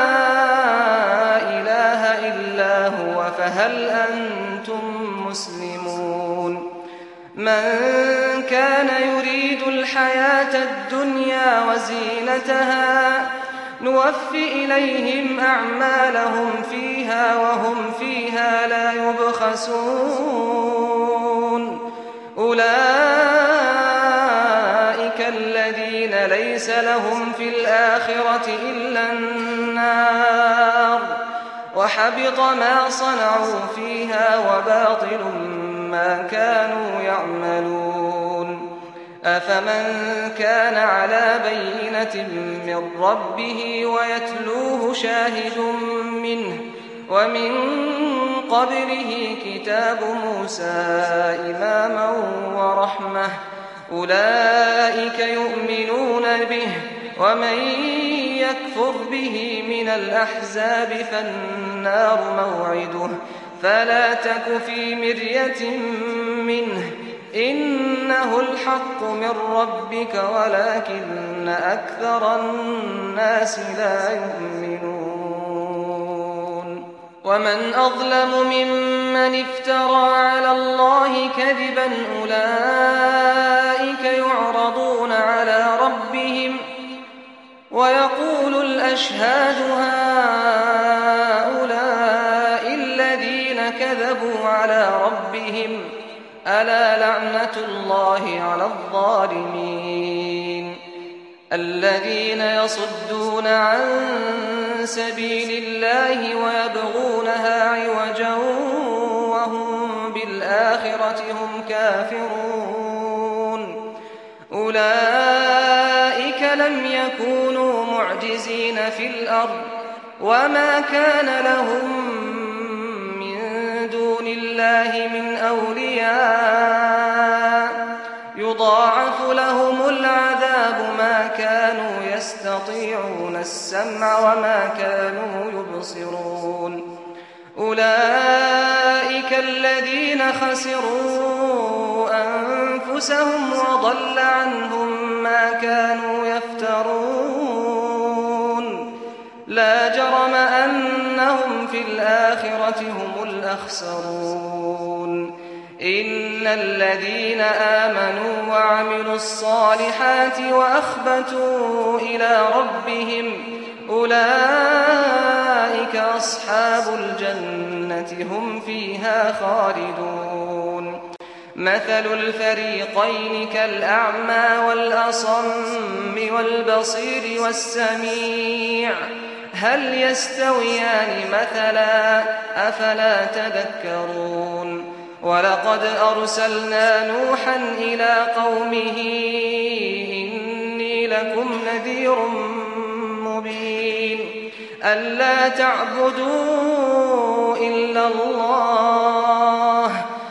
إله إلا هو فهل أنتم مسلمون من كان يريد الحياة الدنيا وزينتها نوف إليهم أعمالهم فيها وهم فيها لا يبخسون أولئك الذين ليس لهم في الآخرة إلا النار وحبط ما صنعوا فيها وباطل ما كانوا يعملون أفمن كان على بينة من ربه ويتلوه شاهد منه ومن قبله كتاب موسى إماما ورحمة أولئك يؤمنون به ومن يكفر به من الأحزاب فالنار موعده فلا تك في مرية منه إنه الحق من ربك ولكن أكثر الناس لا يؤمنون ومن أظلم ممن افترى على الله كذبا أولئك يعرضون على ربهم ويقول الأشهاد هؤلاء الذين كذبوا على ربهم ألا لعنة الله على الظالمين الذين يصدون عن سبيل الله ويبغونها عوجا وهم بالآخرة هم كافرون أولئك لم يكونوا معجزين في الأرض وما كان لهم من دون الله من أولياء يضاعف لهم العذاب ما كانوا يستطيعون السمع وما كانوا يبصرون أولئك الذين خسروا أنفسهم وضل عنهم ما كانوا يفترون لا جرم أنهم في الآخرة هم الأخسرون إن الذين آمنوا وعملوا الصالحات وأخبتوا إلى ربهم أولئك أصحاب الجنة هم فيها خالدون مثل الفريقين كالأعمى والأصم والبصير والسميع هل يستويان مثلا أفلا تذكرون ولقد أرسلنا نوحا إلى قومه إني لكم نذير مبين ألا تعبدوا إلا الله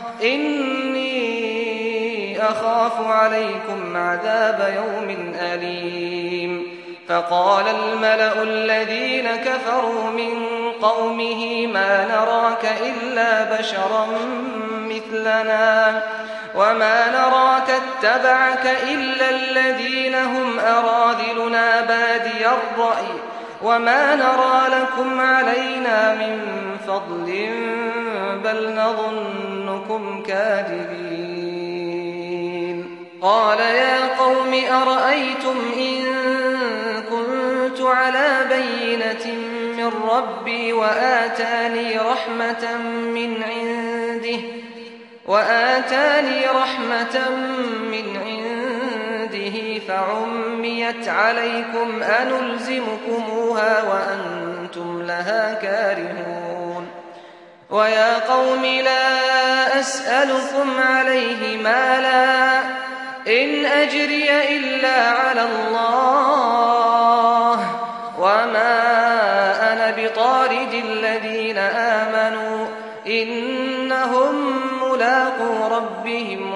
إني أخاف عليكم عذاب يوم أليم فقال الملأ الذين كفروا من قومه ما نراك إلا بشرا مثلنا وما نراك اتبعك إلا الذين هم أراذلنا بادي الرأي وما نرى لكم علينا من فضل بل نظنكم كاذبين قال يا قوم أرأيتم إن كنت على بينة من ربي وآتاني رحمة من عنده فعميت عليكم أنلزمكموها وأنتم لها كارهون ويا قوم لا أسألكم عليه مالا إن أجري إلا على الله وما أنا بطارد الذين آمنوا إنهم ملاقو ربهم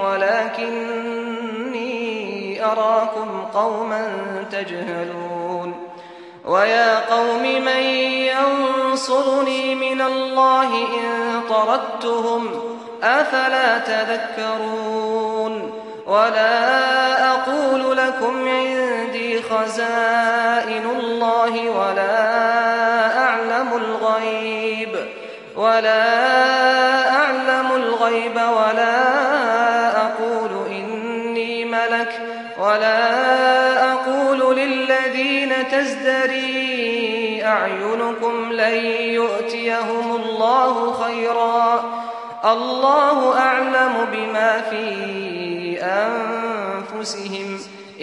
ولكني أراكم قوما تجهلون ويا قوم من ينصرني من الله إن طردتهم أفلا تذكرون ولا أقول لكم عندي خزائن الله ولا أعلم الغيب ولا أقول إني ملك ولا أقول للذين تزدري أعينكم لن يؤتيهم الله خيرا الله أعلم بما في أنفسهم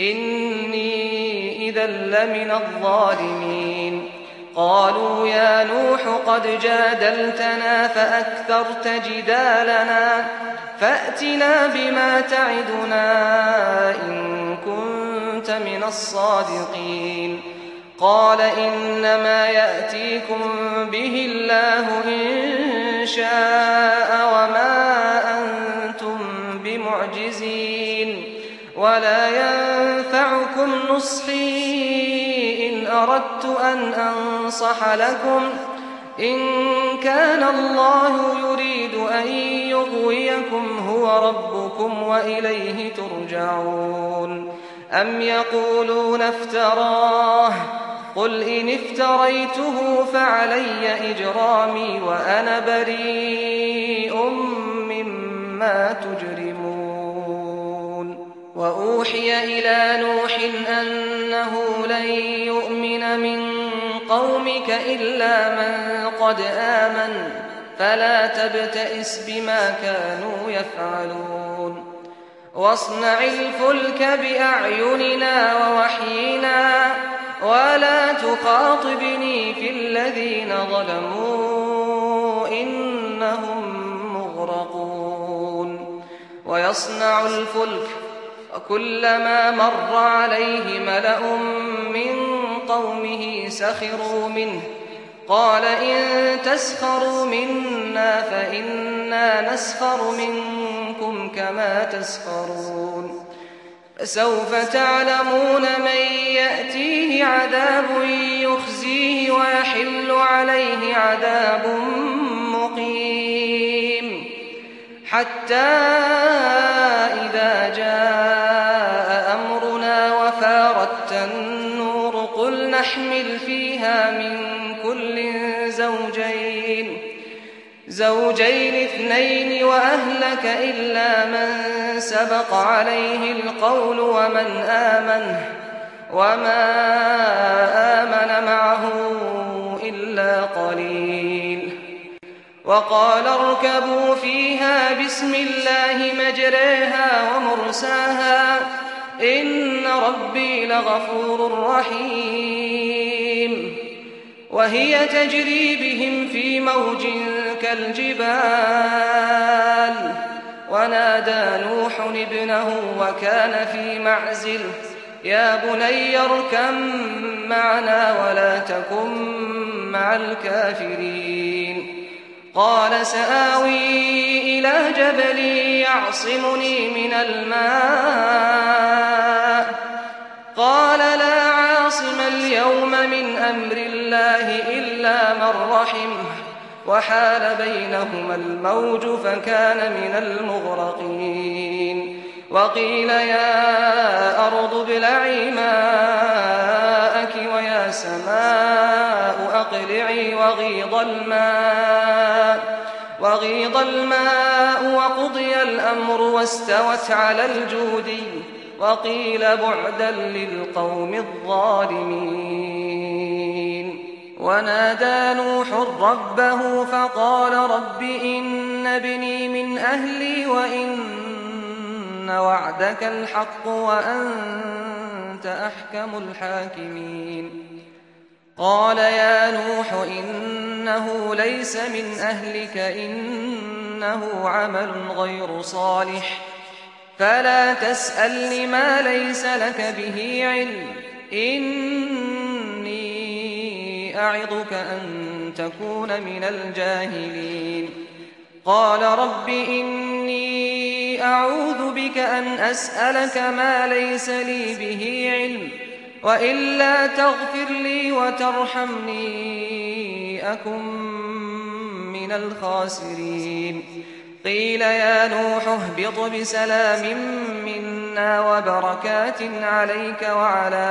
إني إذا لمن الظالمين قالوا يا نوح قد جادلتنا فأكثرت جدالنا فأتنا بما تعدنا إن كنت من الصادقين قال إنما يأتيكم به الله إن شاء وما أنتم بمعجزين ولا ينفعكم نصحي إن أردت أن أنصح لكم إن كان الله يريد أن يغويكم هو ربكم وإليه ترجعون أم يقولون افتراه قل إن افتريته فعلي إجرامي وأنا بريء مما تجرمون وأوحي إلى نوح أنه لن يؤمن من قومك إلا من قد آمن فلا تبتئس بما كانوا يفعلون واصنع الفلك بأعيننا ووحينا ولا تخاطبني في الذين ظلموا إنهم مغرقون ويصنع الفلك وكلما مر عليه ملأ من قومه سخروا منه قال إن تسخروا منا فإنا نسخر منكم كما تسخرون فسوف تعلمون من يأتيه عذاب يخزيه ويحل عليه عذاب مقيم حتى إذا جاء أمرنا وفارت النور قل نحمل فيها من كل زوجين اثنين وأهلك إلا من سبق عليه القول وما آمن معه إلا قليل وقال اركبوا فيها بسم الله مجريها ومرساها إن ربي لغفور رحيم وهي تجري بهم في موج كالجبال ونادى نوح ابنه وكان في معزل يا بني اركب معنا ولا تكن مع الكافرين قال سآوي إلى جبل يعصمني من الماء قال لا عاصم اليوم من أمر الله إلا من رحمه وحال بينهما الموج فكان من المغرقين وقيل يا أرض ابلعي ماءك ويا سماء أقلعي وغيض الماء وقضي الأمر واستوت على الجودي وقيل بعدا للقوم الظالمين ونادى نوح ربه فقال رب إن ابني من أهلي وإن وعدك الحق وأنت أحكم الحاكمين قال يا نوح إنه ليس من أهلك إنه عمل غير صالح فلا تسألني ما ليس لك به علم إني أعظك أن تكون من الجاهلين قال رب إني أعوذ بك أن أسألك ما ليس لي به علم وإلا تغفر لي وترحمني أكن من الخاسرين قيل يا نوح اهبط بسلام منا وبركات عليك وعلى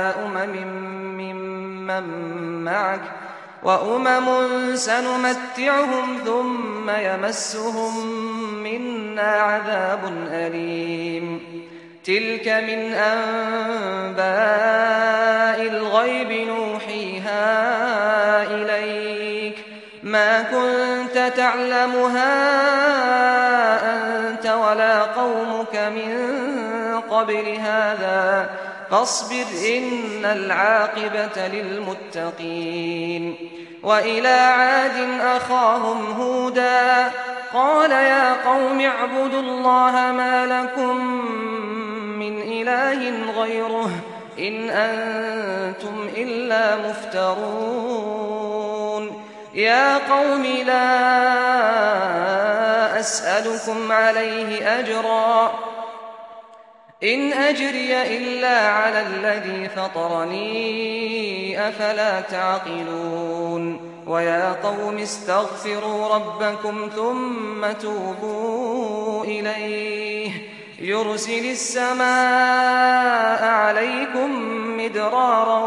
ممن معك وأمم سنمتعهم ثم يمسهم منا عذاب أليم تلك من أنباء الغيب نوحيها إليك ما كنت تعلمها أنت ولا قومك من قبل هذا فاصبر إن العاقبة للمتقين وإلى عاد أخاهم هودا قال يا قوم اعبدوا الله ما لكم من إله غيره إن أنتم إلا مفترون يا قوم لا أسألكم عليه أجرا إن أجري إلا على الذي فطرني أفلا تعقلون ويا قوم استغفروا ربكم ثم توبوا إليه يرسل السماء عليكم مدرارا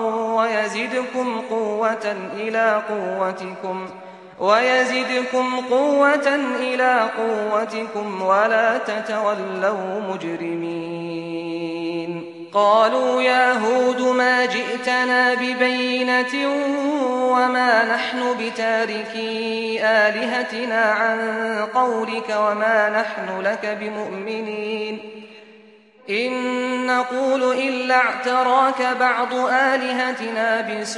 ويزدكم قوة إلى قوتكم ولا تتولوا مجرمين قالوا يا هود ما جئتنا ببينة وما نحن بتاركي آلهتنا عن قولك وما نحن لك بمؤمنين إن نقول إلا اعتراك بعض آلهتنا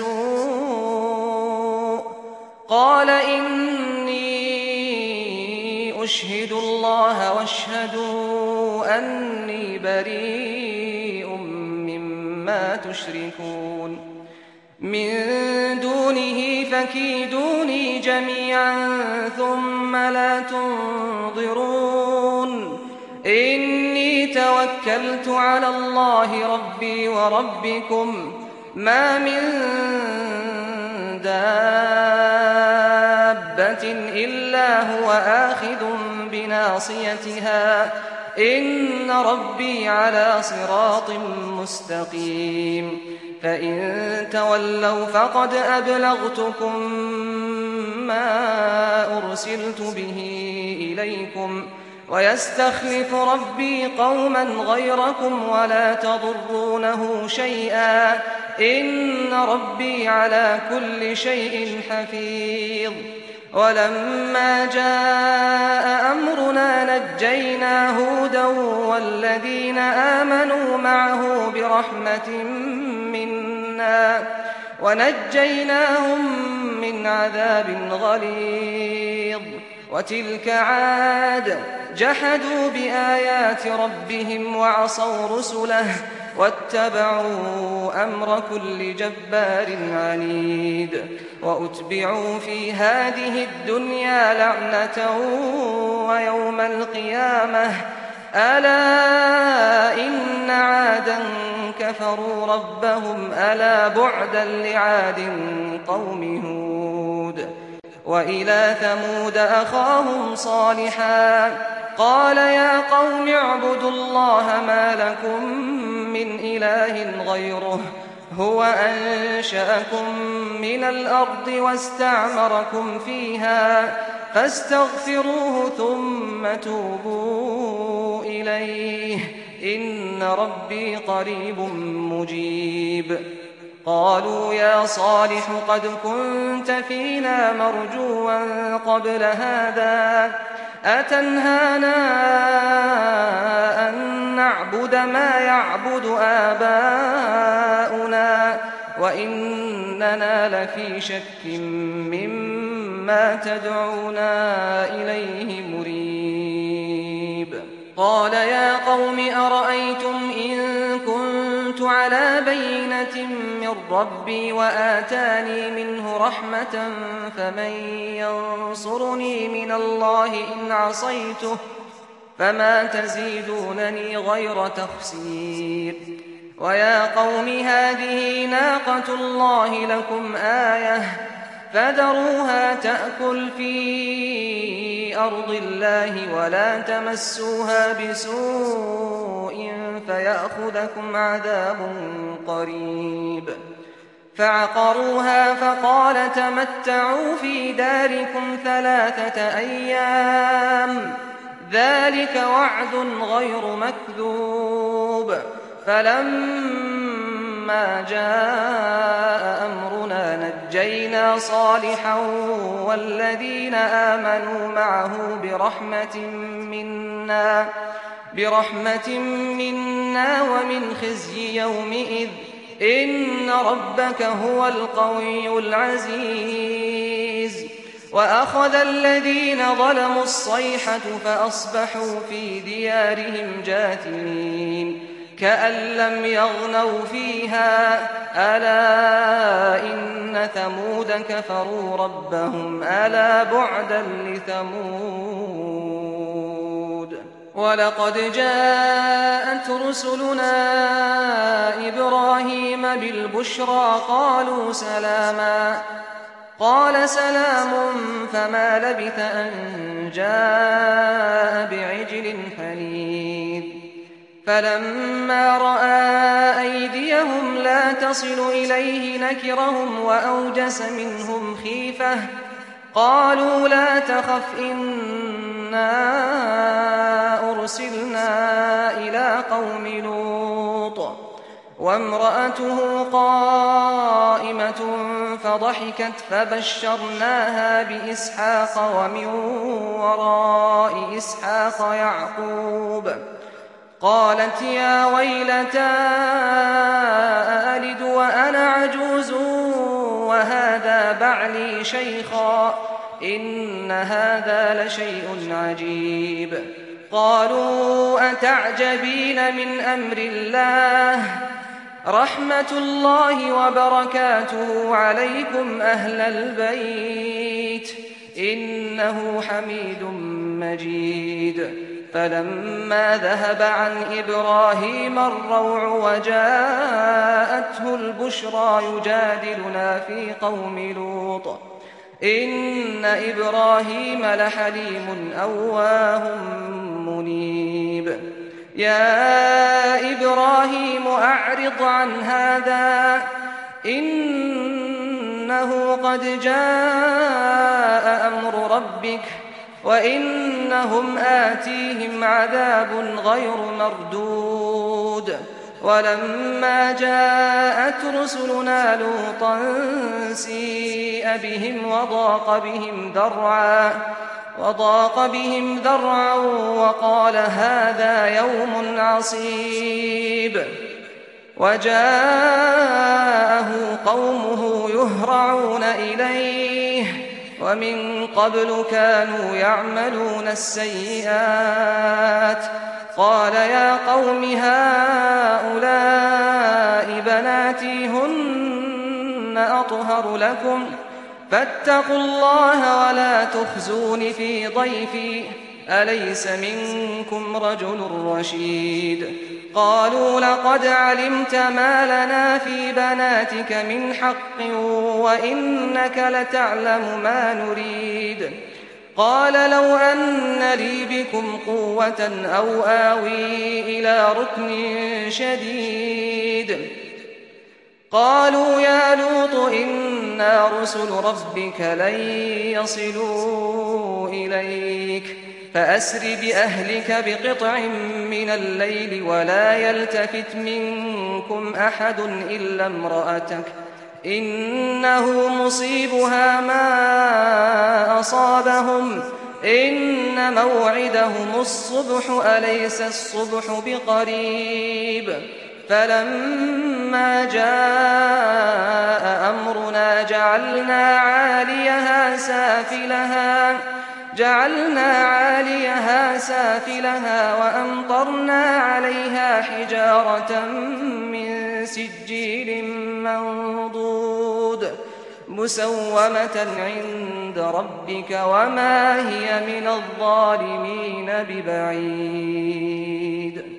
بسوء قال إني أشهد الله واشهدوا أني بريء مما تشركون من دونه فكيدوني جميعا ثم لا تنظرون إني توكلت على الله ربي وربكم ما من دابة إلا هو آخذ بناصيتها إن ربي على صراط مستقيم فإن تولوا فقد أبلغتكم ما أرسلت به إليكم ويستخلف ربي قوما غيركم ولا تضرونه شيئا إن ربي على كل شيء حفيظ ولما جاء أمرنا نجينا هودا والذين آمنوا معه برحمة منا ونجيناهم من عذاب غليظ وتلك عاد جحدوا بآيات ربهم وعصوا رسله واتبعوا أمر كل جبار عنيد وأتبعوا في هذه الدنيا لعنة ويوم القيامة ألا إن عادا كفروا ربهم ألا بعدا لعاد قوم هود وإلى ثمود أخاهم صالحا قال يا قوم اعبدوا الله ما لكم من إله غيره هو أنشأكم من الأرض واستعمركم فيها فاستغفروه ثم توبوا إليه إن ربي قريب مجيب قالوا يا صالح قد كنت فينا مرجوا قبل هذا أتنهانا أن نعبد ما يعبد آباؤنا وإننا لفي شك مما تدعونا إليه مريب قال يا قوم أرأيتم إن كنت على بينة من ربي وآتاني منه رحمة فمن ينصرني من الله إن عصيته فما تزيدونني غير تخسير ويا قوم هذه ناقة الله لكم آية فذروها تأكل في أرض الله ولا تمسوها بسوء فيأخذكم عذاب قريب. فعقروها فقال تمتعوا في داركم 3 أيام ذلك وعد غير مكذوب. فلما جاء أمرنا نجينا صالحا والذين آمنوا معه برحمة منا ومن خزي يومئذ إن ربك هو القوي العزيز. وأخذ الذين ظلموا الصيحة فأصبحوا في ديارهم جاثمين كأن لم يغنوا فيها ألا إن ثمود كفروا ربهم ألا بعدا لثمود. ولقد جاءت رسلنا إبراهيم بالبشرى قالوا سلاما قال سلام فما لبث أن جاء بعجل حنيذ. فلما رأى أيديهم لا تصل إليه نكرهم وأوجس منهم خيفة قالوا لا تخف إنا أرسلنا إلى قوم لوط وامرأته قائمة فضحكت فبشرناها بإسحاق ومن وراء إسحاق يعقوب قالت يا ويلتى أألد وأنا عجوز وهذا بعلي شيخا إن هذا لشيء عجيب. قالوا أتعجبين من أمر الله رحمة الله وبركاته عليكم أهل البيت إنه حميد مجيد. فلما ذهب عن إبراهيم الروع وجاءته البشرى يجادلنا في قوم لوط إن إبراهيم لحليم أواه منيب. يا إبراهيم أعرض عن هذا إنه قد جاء أمر ربك وإنهم آتيهم عذاب غير مردود. ولما جاءت رسلنا لوطا سيء بهم وضاق بهم ذرعا وقال هذا يوم عصيب. وجاءه قومه يهرعون إليه ومن قبل كانوا يعملون السيئات قال يا قوم هؤلاء بناتي هن أطهر لكم فاتقوا الله ولا تخزون في ضيفي أليس منكم رجل رشيد. قالوا لقد علمت ما لنا في بناتك من حق وإنك لتعلم ما نريد. قال لو أن لي بكم قوة أو آوي إلى ركن شديد. قالوا يا لوط إنا رسل ربك لن يصلوا إليك فأسر بأهلك بقطع من الليل ولا يلتفت منكم أحد إلا امرأتك إنه مصيبها ما أصابهم إن موعدهم الصبح أليس الصبح بقريب. فلما جاء أمرنا جعلنا عاليها سافلها وأمطرنا عليها حجارة من سجيل منضود مسومة عند ربك وما هي من الظالمين ببعيد.